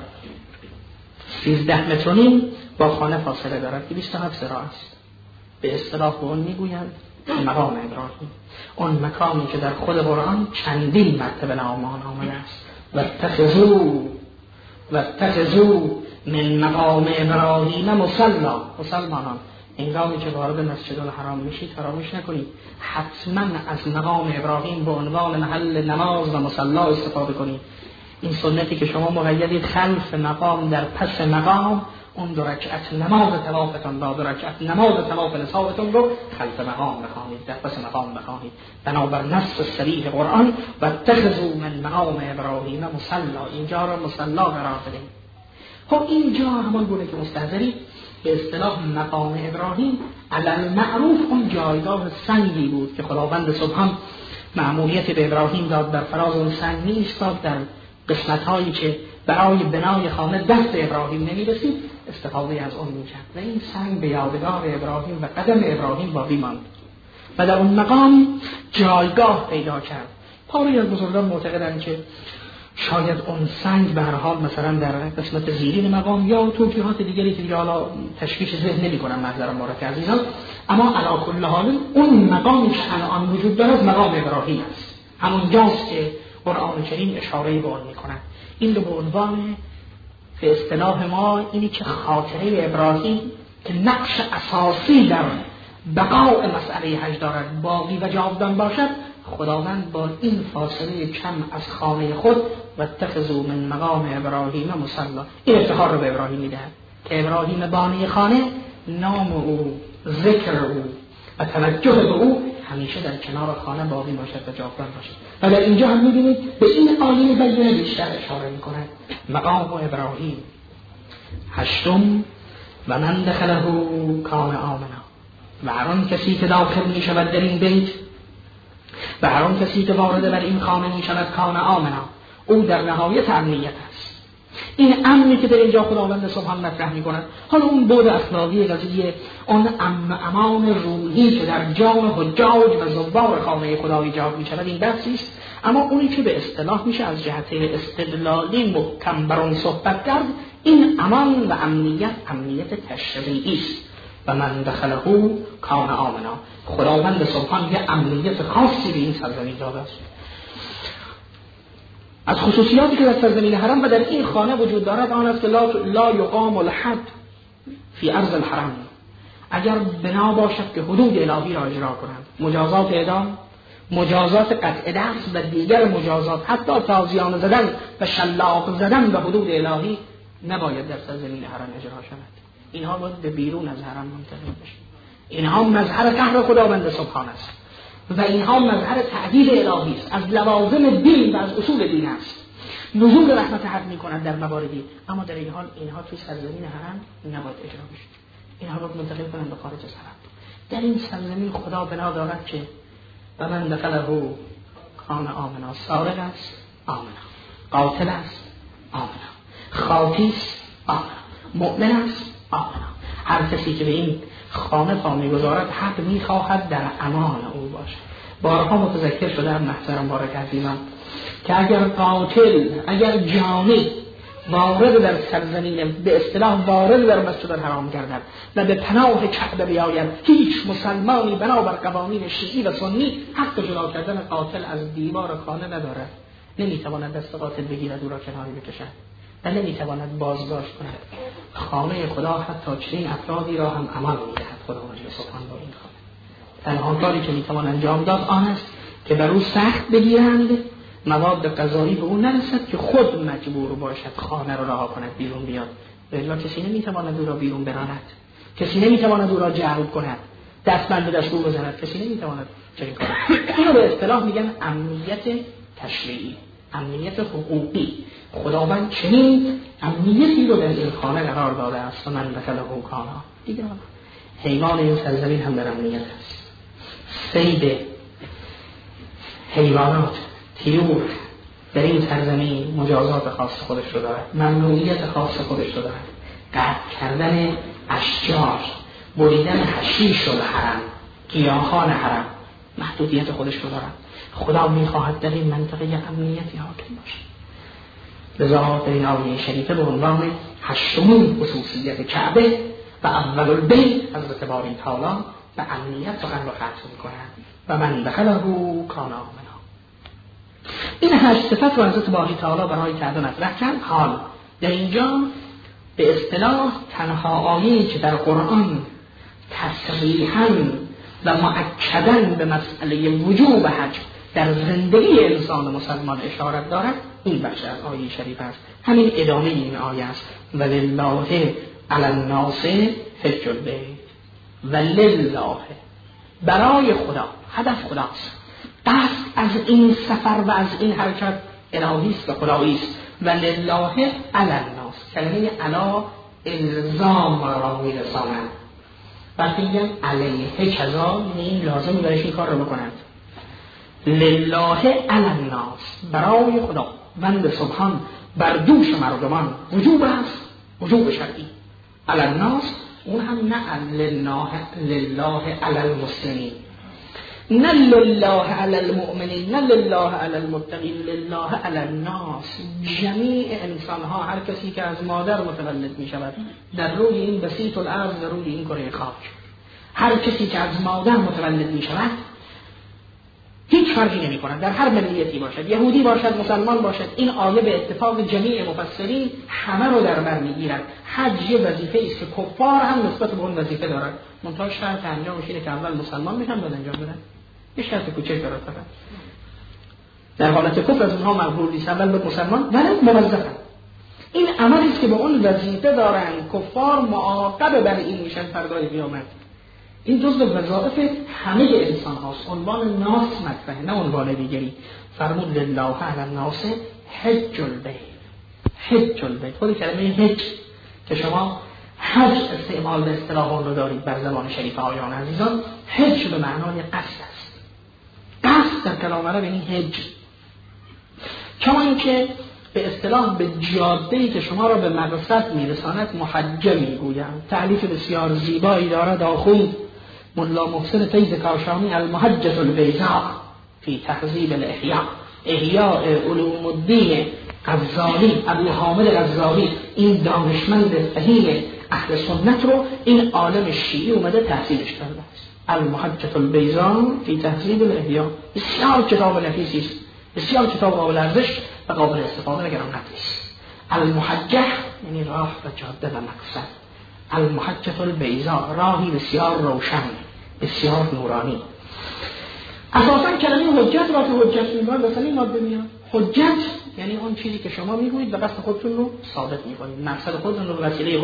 13 متر و نیم با خانه فاصله دارد که 27 ذراع است. به اصطلاح به اون میگویند مقام ابراهیم، اون مکانی که در خود قرآن چندین مرتبه نام آن آمده است. و اتخذوا من مقام ابراهیم مصلا. مسلمانان هنگامی که وارد مسجد الحرام میشید فراموش نکنید حتما از مقام ابراهیم به عنوان محل نماز و مصلا استفاده کنید. این سنتی که شما مقیدید خلف مقام در پس مقام، اون 2 رکعت نماز طوافتون با 2 رکعت نماز طواف نصابتون رو خلف مقام بخوانید، در پس مقام بخوانید. بنابر نص صریح قرآن و اتخذوا من مقام ابراهیم مصلا، اینجا رو مصلا قرار بدید. خب اینجا همان گونه که مستحضرید به اصطلاح مقام ابراهیم علی المعروف اون جایگاه سنگی بود که خداوند سبحان مأموریت به ابراهیم داد در فراز اون سنگ ایستاد. در قسمت‌هایی که برای بنای خانه دست ابراهیم نمی‌رسید استفاده از اون می‌کرد و این سنگ به یادگار ابراهیم و قدم ابراهیم باقی ماند و در اون مقام جایگاه پیدا کرد. پاری از بزرگان معتقدند که شاید اون سنگ به هر حال مثلا در قسمت زیرین مقام یا توجیهات دیگری که دیگه حالا تشکیش ذهن نمی‌کنم معذرت مورد عزیزان، اما علی کل حال اون مقامی که الان وجود دارد مقام ابراهیم است. همون جاست که قرآن کریم اشاره به اون می‌کند. این رو به عنوان به اصطلاح ما اینی که خاطره ابراهیم که نقش اساسی در بقاء مسئله حج دارد، باقی و جاودان باشد، خداوند با این فاصله کم از خانه خود و اتخذوا من مقام ابراهیم مصلی، این افتخار رو به ابراهیم میدهد که ابراهیم بانی خانه، نام او، ذکر او و توجه به او همیشه در کنار خانه باقی باشد و جاودان باشد. و در اینجا هم می‌بینید به این آیه بینه بیشتر اشاره می‌کند. مقام ابراهیم. هشتم و من دخله کان آمنا، و هر آن کسی که داخل می‌شود در این بیت و هر آن کسی که وارد بر این خانه می‌شود کان آمنا، او در نهایت امنیت است. این امنی که در اینجا خداوند سبحان مطرح می‌کند، حالا اون بود اخلاقی قضیه، اون امن امان روحی که در جان حجاج و زوار خانه خدا ایجاد می‌شود این بحثی است، اما اونی که به اصطلاح میشه از جهت استدلالی محکم بر آن صحبت کرد، این امان و امنیت تشریعی است. و من دخله کان آمنا، خداوند سبحان یه امنیت خاصی به این سرزمین داده است. از خصوصیاتی که در سرزمین حرم و در این خانه وجود دارد آن است که لا یقام الحد فی ارض الحرم، اگر بنا باشد که حدود الهی را اجرا کنند، مجازات اعدام، مجازات قطع دست و دیگر مجازات، حتی تازیانه زدن و شلاق زدن به حدود الهی نباید در سرزمین حرم اجرا شود. اینها باید به بیرون از حرم منتقل بشه. اینها مظهر قهر خداوند سبحان است و اینها مظهر تعدیل الهی است، از لوازم دین و از اصول دین است. نزول رحمت حق می‌کند در مواردی، اما در این حال اینها توی سرزمین حرم نباید اجرا بشه. اینها باید منتقل کنند به خارج از حرم. در این سرزمین خدا بنا دارد که و من دخله کان آمنا، سارق است آمنا، قاتل است آمنا، خاطی است آمنا، مؤمن است آمنا. هر کسی که به این خانه پا می‌گذارد حق می‌خواهد در امان او باشد. بارها متذکر شدم محترم بارک عزیزان که اگر قاتل، اگر جانی وارد در سرزمین به اصطلاح وارد در مسجد الحرام گردد و به پناه کعبه بیاید، هیچ مسلمانی بنابر قوانین شیعی و سنی حق جدا کردن قاتل از دیوار خانه ندارد. نمیتواند دست قاتل بگیرد او را کناری بکشد و نمیتواند بازداشت کند. خانه خدا حتی چنین افرادی را هم امان میدهد خداوند سبحان با این خانه. تنها کاری که میتوان انجام داد آن است که بر او سخت بگیرند، مواد غذایی به او نرسد که خود مجبور باشد خانه را رها کند، بیرون بیاد. ولی کسی نمیتواند او را بیرون براند، کسی نمیتواند او را جلب کند، دستبند به دست او بزند، کسی نمیتواند چنین کند. اینو به اصطلاح میگن امنیت تشریعی، امنیت حقوقی. خداوند چنین امنیتی رو در این خانه قرار داده است. من دخله کانا، دیگه حیوان این سرزمین هم در امنیت است. صید حیوانات، طیور در این سرزمین مجازات خاص خودش رو دارد، ممنوعیت خاص خودش رو دارد. قطع کردن اشجار، بریدن حشیش و حرم، گیاهان حرم محدودیت خودش رو دارد. خدا میخواهد در این منطقه امنیتی حاکم باشد. لذا در این آیه شریفه به عنوان هشتمین خصوصیت کعبه و اول البیت حضرت باری تعالی و امنیت سخن را ختم می‌کنند. و من دخله کان آمنا. این 8 صفت رو حضرت باری تعالی برای کعبه مطرح کرد. حال در اینجا به اصطلاح تنها آیه‌ای که در قرآن تصریحاً و مؤکداً به مسئله وجوب حج در زندگی انسان مسلمان اشارت دارد این بخش از آیه شریف است. همین ادامه این آیه است. ولله علی الناس حج البیت. ولله، برای خدا، هدف خداست. قصد از این سفر و از این حرکت الهی است و خدایی است. ولله علی الناس، کلمه علی الزام را می‌رساند. وقتی میگن علیه کذا، این لازم داره این کار رو بکند. لله علی الناس، برای خدا وند سبحان بر دوش مردمان وجوب است، وجوب شرعی. علی الناس اون هم نه لله علی المسلمین، نه لله علی المؤمنین، نه لله علی المتقین، لله علی الناس. جمیع انسان ها، هر کسی که از مادر متولد می شود در روی این بسیط الارض، در روی این کره خاک، هر کسی که از مادر متولد می شود هیچ فرقی نمی‌کند در هر ملیتی باشد، یهودی باشد، مسلمان باشد. این آیه به اتفاق جمیع مفسرین همه رو در بر می‌گیرد. حج یه وظیفه است که کفار هم نسبت به اون وظیفه دارند. منتها شرط انجامش اینه که اول مسلمان بشن بعد انجام بدن. یه شرط کوچک داره فقط. در حالت کفر از اونها مقبول نیست، اول به مسلمان ولی موظفن. این عملی است که به اون وظیفه دارن. کفار معاقب بر این میشن فردای قیامت. این جزء وظایف همه انسان هاست. عنوان ناس مطرحه، نه عنوان دیگری. فرمود لله علی الناس حج البیت. حج البیت. خود کلمه حج که شما حج استعمال به اصطلاح آن رو دارید بر زبان شریف آیان عزیزان، حج به معنای قصد است. قصد در کلام عرب یعنی حج. کما اینکه به اصطلاح به جاده‌ای که شما را به مقصد میرساند محجه میگویند. تعلیف بسیار زیبایی دارد آخوند ملا محسن فیض کاشانی المحجة البیضاء فی تهذیب الاحیاء. احیاء علوم الدین غزالی، ابو حامد غزالی، این دانشمند فهیم اهل سنت رو این عالم شیعی اومده تحصیلش کرده است. المحجة البیضاء فی تهذیب الاحیاء. بسیار کتاب نفیسی است، بسیار کتاب قابل ارزش و قابل استفاده و گرانقدری است. المحجة یعنی راه و جاده و مقصد. المحجة البیضاء راهی بسیار روشن، بسیار نورانی. اساساً کلمه حجت را که حجت می‌گوید مثلا این ماده میاد. حجت یعنی اون چیزی که شما میگویید و قصد خودتون رو ثابت می‌کنید. مقصد خودتون رو به وسیله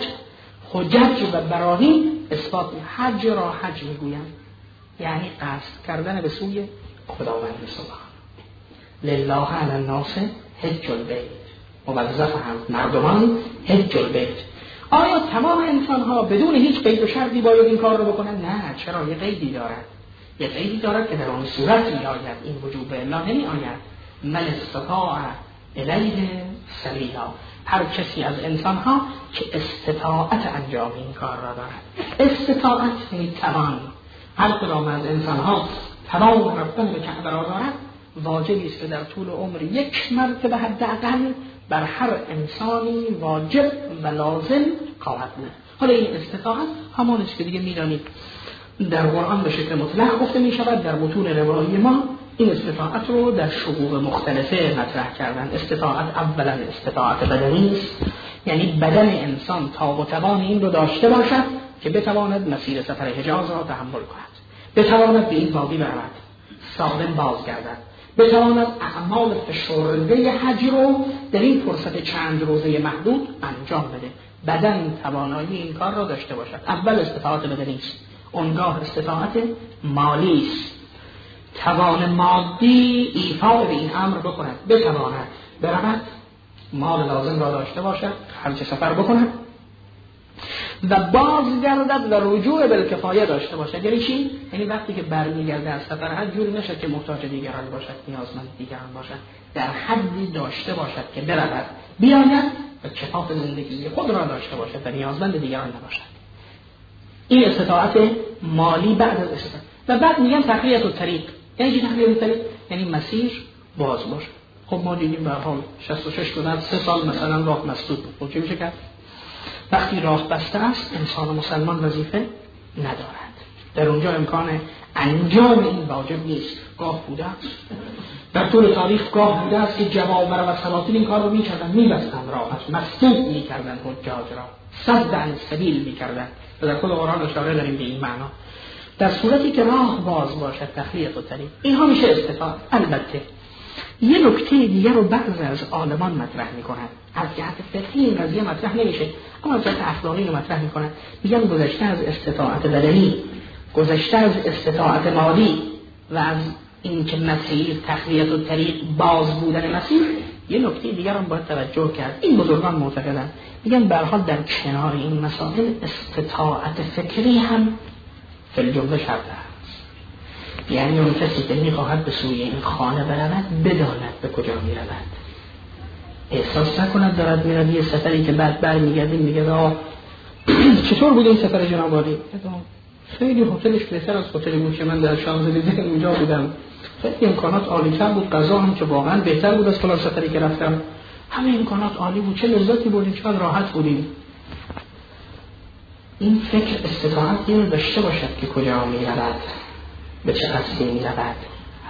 حجت و براهین اثبات می‌کنید. حج را حج می‌گویند یعنی قصد کردن به سوی خداوند سبحانه. لله علی الناس حج البیت. موظف هم مردمان حج البیت. آیا تمام انسان ها بدون هیچ قید و شرطی باید این کار رو بکنن؟ نه، چرا؟ یه قیدی دارد. یه قیدی دارد که در اون صورت می آید این وجوب الا نمی آید. من استطاع الیه سبیلا. هر کسی از انسان ها که استطاعت انجام این کار را دارد. استطاعت یعنی توان. هر کدام از انسان ها توان رفتن به کعبه را دارد، واجبی است که در طول عمر یک مرتبه حداقل بر هر انسانی واجب و لازم خواهد بود. حالا این استطاعت همان است که دیگه می‌دانید در قرآن به شکل مطلق گفته می‌شود. در متون روایی ما این استطاعت رو در شقوق مختلفه مطرح کردن. استطاعت اولا استطاعت بدنی است، یعنی بدن انسان طاقت و توان این رو داشته باشد که بتواند مسیر سفر حجاز را تحمل کند، بتواند به این وادی برود، سالم بازگردد، بتواند اعمال فشرده حج رو در این فرصت چند روزه محدود انجام بده. بدن توانایی این کار را داشته باشد. اول استطاعت بدنی است. اونگاه استطاعت مالی است. توان مادی ایفا به این امر بکند، بتواند برود، مال لازم را داشته باشد، خرج سفر بکند و بازگردد و رجوع بالکفایه داشته باشد. یعنی چی؟ یعنی وقتی که برمیگرده از سفر حج جوری نشد که محتاج دیگران باشد، نیازمند دیگران باشد، در حدی داشته باشد که برود بیاید و کفاف زندگی خود را داشته باشد و نیازمند دیگران نباشد. این استطاعت مالی بعد از استطاعت. و بعد میگن تقویت الطریق. یعنی چی تقویت الطریق؟ یعنی مسیر باز باشه. خب ما دیدیم به هر حال 66 گذشت 3 سال مثلا راه مسدود بود. خب چی میشه کرد؟ وقتی راه بسته است انسان مسلمان وظیفه ندارد. در اونجا امکان انجام این واجب نیست. گاه بوده است در طول تاریخ، گاه بوده است که جوامع و سلاطین این کار رو میکردن، میبستن راهش، مسدود میکردن حجاج را، صد عن السبیل میکردن و در خود قرآن اشاره داریم به این معنا. در صورتی که راه باز باشد تخلیق و طریق، اینها میشه استطاعت. البته یه نکته دیگر رو بعضی از عالمان مطرح میکنن، از جهت فقهی این قضیه مطرح نمیشه اما از جهت اخلاقی رو مطرح میکنن. میگن گذشته از استطاعت بدنی، گذشته از استطاعت مالی و از این که مسیر تخلیق و طریق باز بودن مسیر، یه نکته دیگر هم باید توجه کرد. این بزرگان معتقدن، میگن به هر حال در کنار این مسائل استطاعت فکری هم فی الجمله شرط است. یعنی اون کسی که میخواهد به سوی این خانه برود بداند به کجا میرود، احساس نکند دارد میرد یه سفری که بعد برمیگردیم میگه چطور بود این سفر جناب عالی؟ خیلی هتلش بهتر از هتلی بود که من در شانزلیزه اونجا بودم، خیلی امکانات عالی‌تر بود، غذا هم که واقعا بهتر بود از فلان سفری که رفتم، همه امکانات عالی بود، چه لذتی بردیم، چقدر راحت بودیم. این فکر استطاعت این داشته باشد که کجا میرود، به چه قصدی میرود،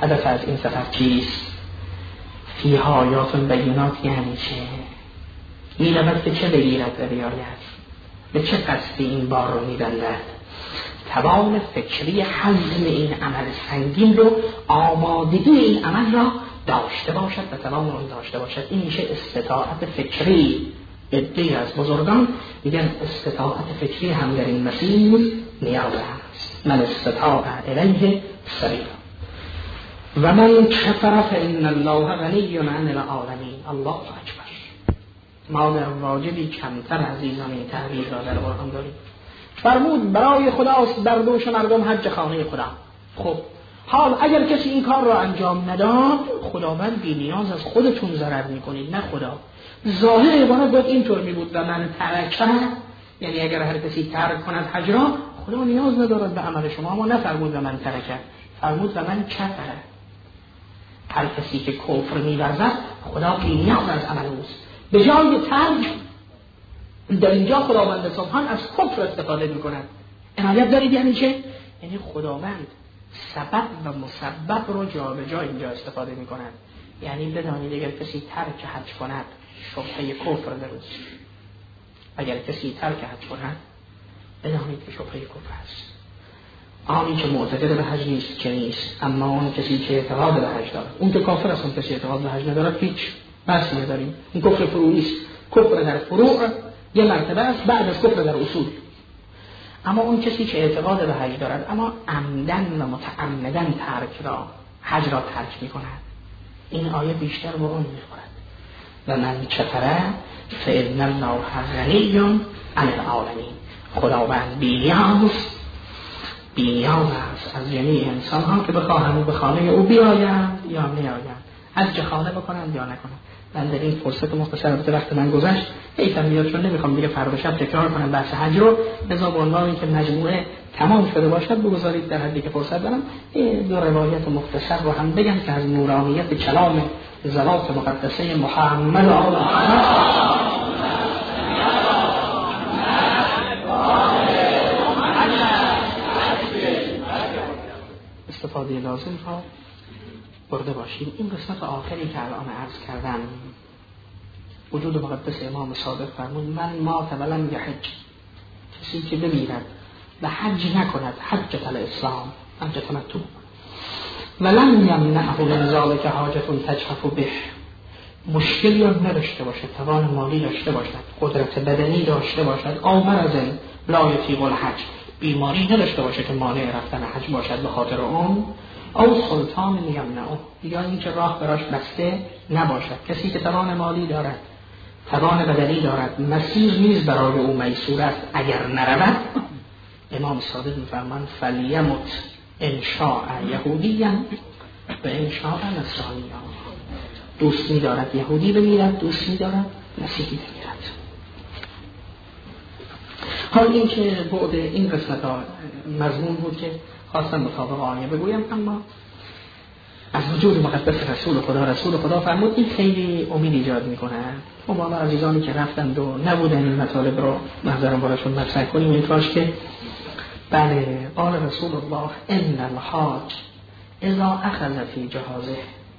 هدف از این سفر چیست؟ فیها آیات بینات یعنی چه؟ این رود که چه بگیرد و بیاید؟ به چه قصدی این بار رو می‌بندد؟ توان فکری حزم این عمل سنگین رو، آمادگی این عمل را داشته باشد و توان اون داشته باشد. این میشه استطاعت فکری. عده‌ای از بزرگان میگن استطاعت فکری هم در این مسیر نیاز است. من استطاع الیه سبیلا و من کفر فإن الله غنی عن العالمین. الله اکبر. ما در واجبی کمتر عزیزان این تعبیر را در قرآن داریم. فرمود برای خداست در دوش مردم حج خانه خدا. خب حال اگر کسی این کار را انجام نداد، خداوند بی نیاز از خودتون ضرر میکنید نه خدا. ظاهر عبارت باید اینطور می بود و من ترکه، یعنی اگر هر کسی ترک کند حج را، خدا نیاز ندارد به عمل شما، اما نفرمود و من ترکه، فرمود و من کفر. هر کسی که کفر می‌ورزد خدا بی نیاز از عمل اوست. به جای ترک در اینجا خداوند سبحان از کفر استفاده می‌کند. عنایت دارید یعنی چه؟ یعنی خداوند سبب و مسبب رو جابجا اینجا استفاده می‌کند. یعنی بدانید اگر کسی ترک حج کند شبهه کفر دارد. اگر کسی ترک حج کند بدانید که شبهه کفر است. آنی که معتقد به حج نیست که نیست، اما اون کسی که اعتقاد به حج دارد، اون که کافر است، اون کسی اعتقاد به حج ندارد، هیچ بحثی نداریم. این کفر فروعی است. کفر در فروع یه مرتبه است بعد از کفر در اصول. اما اون کسی که اعتقاد به حج دارد اما عمدن و متعمدن حج را ترک می‌کند، این آیه بیشتر به اون می‌خورد. و من کفر فإن الله غنی عن العالمین. خداوند بی‌نیاز است از جمیع انسان ها که بخواهند به خانه او بیایند یا نیایند، حج خانه بکنند یا نکنند. من در این فرصت مختصر وقت من گذشت، حیفم میاد چون نمیخوام دیگه فردا شب تکرار کنم بحث حج رو، لذا به عنوان اینکه مجموعه تمام شده باشد بگذارید در حدی که فرصت دارم دو روایت مختصر رو هم بگم که از نورانیت کلام ذات مقدسه محمد استفاده لازم را برده باشیم. این قسمت آخری که الان عرض کردم، وجود مقدس امام صادق فرمود من مات ولم یحج، کسی که بمیرد و حج نکند، حجة الاسلام، حج تمتع، ولم یمنعه من ذلک حاجة تجحف به، مشکلی نداشته باشد، توان مالی داشته باشد، قدرت بدنی داشته باشد، او مرض لا یطیق الحج، بیماری نداشته باشه که مانع رفتن حج باشد به خاطر اون، او سلطان یمنعه، یا اینکه راه براش بسته نباشد، کسی که توان مالی دارد، توان بدنی دارد، مسیر نیز برای او میسور است، اگر نرود، امام صادق می‌فرماند فلیمت ان شاء یهودیا و ان شاء نصرانیا، دوست می‌دارد یهودی بمیرد، دوست می‌دارد مسیحی بمیرد. حال این که بعد این قسمت ها مضمون بود که خواستم مطابق آیه بگویم، اما از وجود مقدس رسول خدا فرمود، این خیلی امید ایجاد میکنه. ما عزیزانی که رفتند و نبودن این مطالب رو محضرم براشون مطرح کنیم، این کاش که بله قال رسول الله ان الحاج اذا اخذ فی جهازه،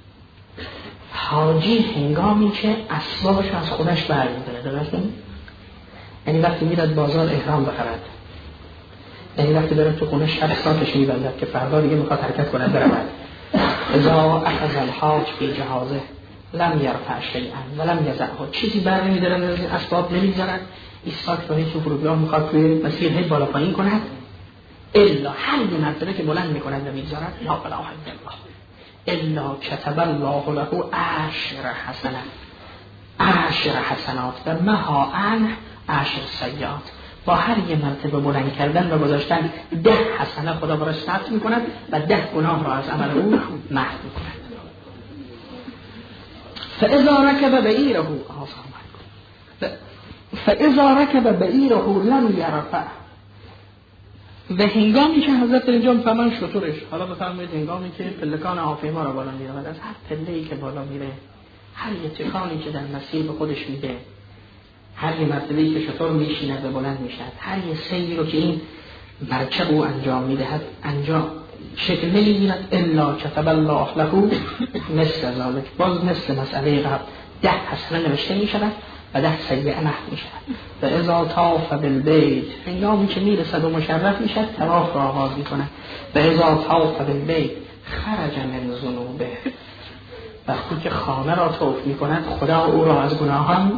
حاجی هنگامی که اسبابش از خودش برمی‌داره، درستون؟ یعنی وقتی میرد بازار احرام بخرد، یعنی وقتی داره تو خونه شب ساعتش میبندد که فردا دیگه میخواد حرکت کنه برود. اذا اخذ الحاج فی جهازه لم یرفع شیئا ولم یضعه، چیزی بر نمیدارن از این اسباب نمیذارن، ایستاد که تو فرودگاه میخواد توی مسیر هی بالا پایین کند، الا هر دو مرتبه که بلند میکنند و میذارن لا اله الا الله الا کتب الله له عشر حسنات و محا عنه 10 سیئات. با هر یه مرتبه بلند کردن و گذاشتن 10 حسنه خدا براش ثبت میکند و 10 گناه را از عمل او محو میکند. فاذا ركب بعیره لم یرفع، و هنگامی که حضرت اینجا میفهمن شطورش، حالا بفرمایید هنگامی که پلکان هواپیما را بالا میره، از هر پله‌ای که بالا میره، هر یه تکانی که در مسیر به خودش میده، هر یه مرتبه‌ای که شطور میشیند و بلند میشد، هر یه سیری رو که این مرکب او انجام میدهد، انجام شکل نمیگیرد الا کتب الله له مثل ذلك، باز مثل مسئله قبل 10 حسنه نوشته می شود و 10 سیئه محو می شود. و اذا طاف بالبیت، هنگامی که میرسد و مشرف می شود طواف را آغاز می کند. و اذا طاف بالبیت خرج من ذنوبه، وقتی که خانه را طواف می کند خدا او را از گناهان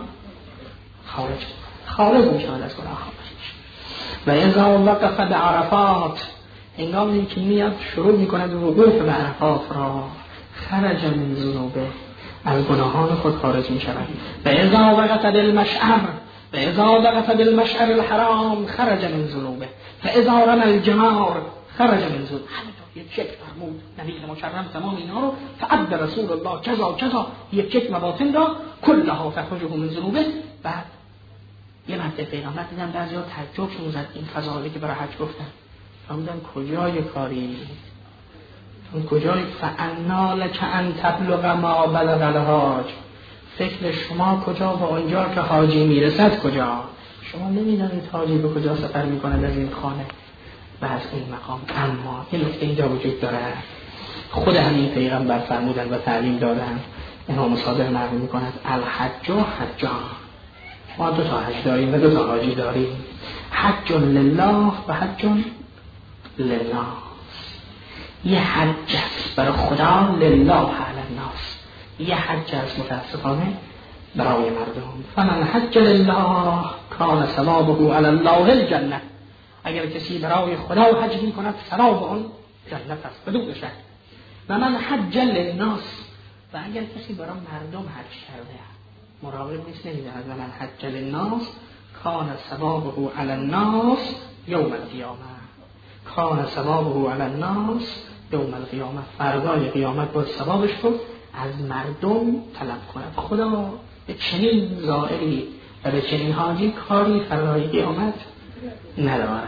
خارج می شود از گناهان. و اذا وقف بعرفات، هنگامی که میاد شروع می کند وقوف به عرفات را خرج من ذنوبه، از گناهان خود خارج می شود. و اذا وقف بالمشعر، و اذا وقف بالمشعر الحرام خرج من ذنوبه. و اذا رمى الجمار خرج من ذنوبه. یک چک فرمود نبی مکرم تمام اینا رو، فعد رسول الله کذا کذا، یک چک مباطن را کلها تخرجه من ذنوبه. بعد یه مرتبه پیغمبر دیدن بعضیا تعجب شدن این فضائلی که برای حج گفتن، فرمودن کجای کاری، اون کجای فانا لک ان تبلغ ما بلغ الحاج، فکر شما کجا و اونجا که حاجی میرسد کجا، شما نمیدونید حاجی به کجا سفر میکنه از این خانه و از این مقام. اما یه نکته اینجا وجود داره، خود همین پیغمبر فرمودن و تعلیم دادن، امام صادق نقل میکند الحج حجان، ما 2 تا حج داریم و 2 تا حاجی داریم، حج لله و حج لله. یه حج است برای خدا، لله علی الناس، یه حج است متاسفانه برای مردم. فمن حج لله کان ثوابه علی الله الجنه، اگر کسی برای خدا حج می کند ثواب اون جنت است بدون شک. و من حج للناس، و اگر کسی برای مردم حج کرده مراقب نیست نمیدهد و من حج للناس کان ثوابه علی الناس یوم القیامه، کان ثوابه علی الناس یوم القیامه، فردای قیامت باید ثوابش رو از مردم طلب کند. خدا به چنین زائری و به چنین حاجی کاری فردای قیامت نداره.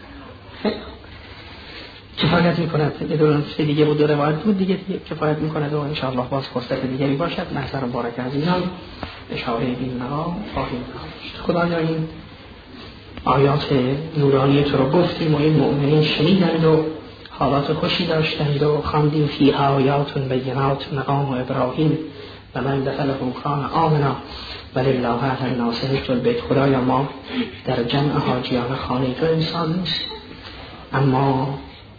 کفایت میکند. یه دو دیگه بود، 2 روایت بود دیگه کفایت میکند و انشاءالله باز فرصت دیگری باشد محضر مبارک عزیزان اشاره این مقام خواهیم داشت. خدایا این آیات نورانی تو رو گفتیم و این مؤمنین شنیدند و حالات خوشی داشتند و خواندیم فی آیات بینات مقام ابراهیم و من دخله کان آمنا ولله علی الناس حج البیت. خدایا ما در جمع حاجیان خانه تو انسان نیست، اما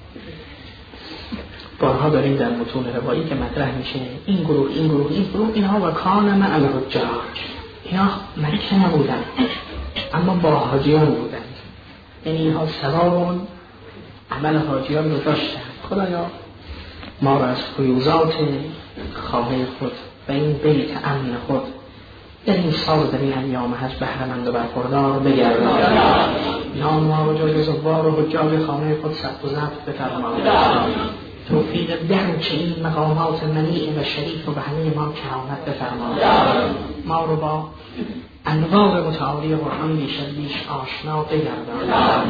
بارها داریم در متون روایی که مطرح میشه این گروه اینها و کان مع الحجاج، اینا مکه نبودن اما با حاجیان بودن، یعنی اینها ثواب عمل حاجیان رو داشتن. خدایا ما را از فیوزات خانه خود و این بیت امن خود در این سال در این ایام حج بهره‌مند و برخوردار بگردان. نام ما رو جای زوار و حجاج خانه خود ثبت و ضبط بفرما. توفیق درک این مقامات منیع و شریف و به همه ما کرامت بفرما. ما رو با انوار متعالی قرآن بیش از بیش آشنا بگردان.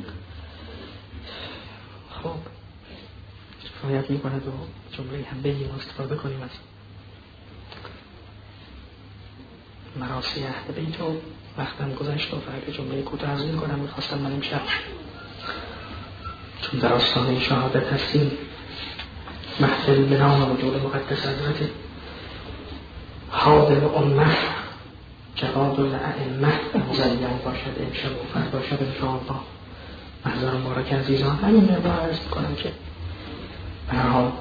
خب کفایت می‌کند و جمله هم بگیم و استفاده کنیم از مراسی عهد بیت و وقتم گذشت و فقط جمله کوتاه عرض می‌کنم. می‌خواستم من امشب چون در آستانه شهادت هستیم محفل به نام وجود مقدس حضرت حاضر امه جواد الائمه مزین باشد امشب و فردا باشد انشاءالله. محضر مبارک عزیزان همین مقدار عرض می‌کنم که به هر حال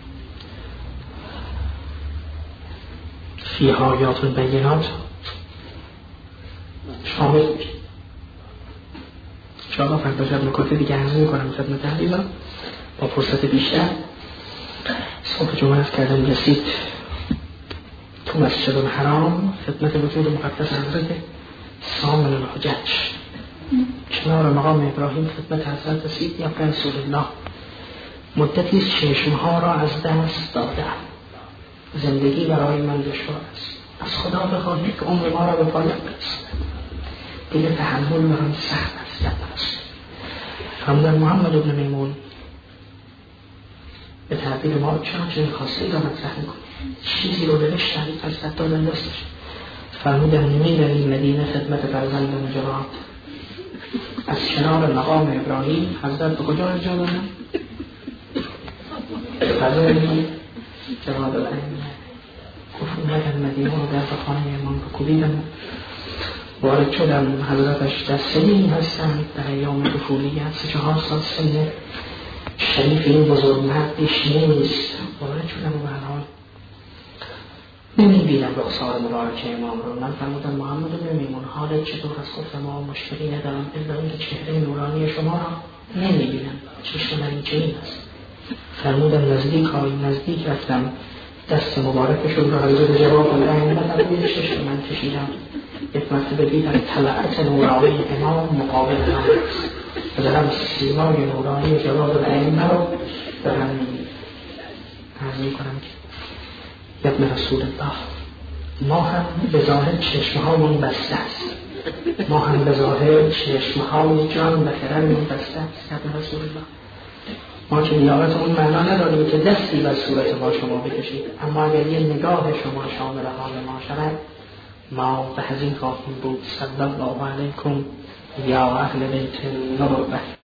فی آیات بینات شامل میشه. انشاءالله فردا شب نکات دیگه عرض می‌کنم خدمت عزیزان با فرصت بیشتر. صبح جمعه از کردن رسید تو مسجد الحرام خدمت وجود مقدس حضرت سامن الحجج کنار مقام ابراهیم خدمت حضرت سید یا رسول الله. مدتی چشمها را از دست دادم، زندگی برای من دشوار است، از خدا بخواهید که عمر ما را به پایان برساند، دیگه تحمل من سخت است. فرمودن محمد ابن میمون به تعبیر ما چنین خاصی را مطرح می‌کنه، چیزی رو نوشتن از دادن دستش. فرمودن می‌رویم مدینه خدمت فرزند نجات، از کنار مقام ابراهیم حضرت به کجا ارجاع دادن؟ فضایی جواد العین گفت اومدن مدینه و در خانه امام رو کوبیدم، وارد شدم. حضرتش در سنی هستند، در ایام طفولیت 3-4 سال سن شریف این بزرگ مرد بیش نیست. وارد شدم و برحال نمیبینم رخسار مبارک امام رو. من فرمودم محمد بن میمون حالت چطور است؟ گفتم ما مشکلی ندارم الا اینکه چهره نورانی شما را نمیبینم، چشم من این چنین است. فرمودم نزدیک رفتم، دست مبارکشون رو حضرت جواب العین من روی چشم من کشیدم. یک مرتبه دیدم طلعت نورانی امام مقابل من است و دارم سیمای نورانی جواب العین رو دارم عرض میکنم که ابن رسول الله ما هم به ظاهر چشمهامون بسته است، ما هم به ظاهر چشمهای جان و خردمون بسته است. ابن رسول الله ما که نیابت اون معنا نداریم که دستی بر صورت ما شما بکشید، اما اگر یه نگاه شما شامل حال ما شود ما به هزین خواهیم بود. صلی الله علیکم یا اهل بیت النبوة.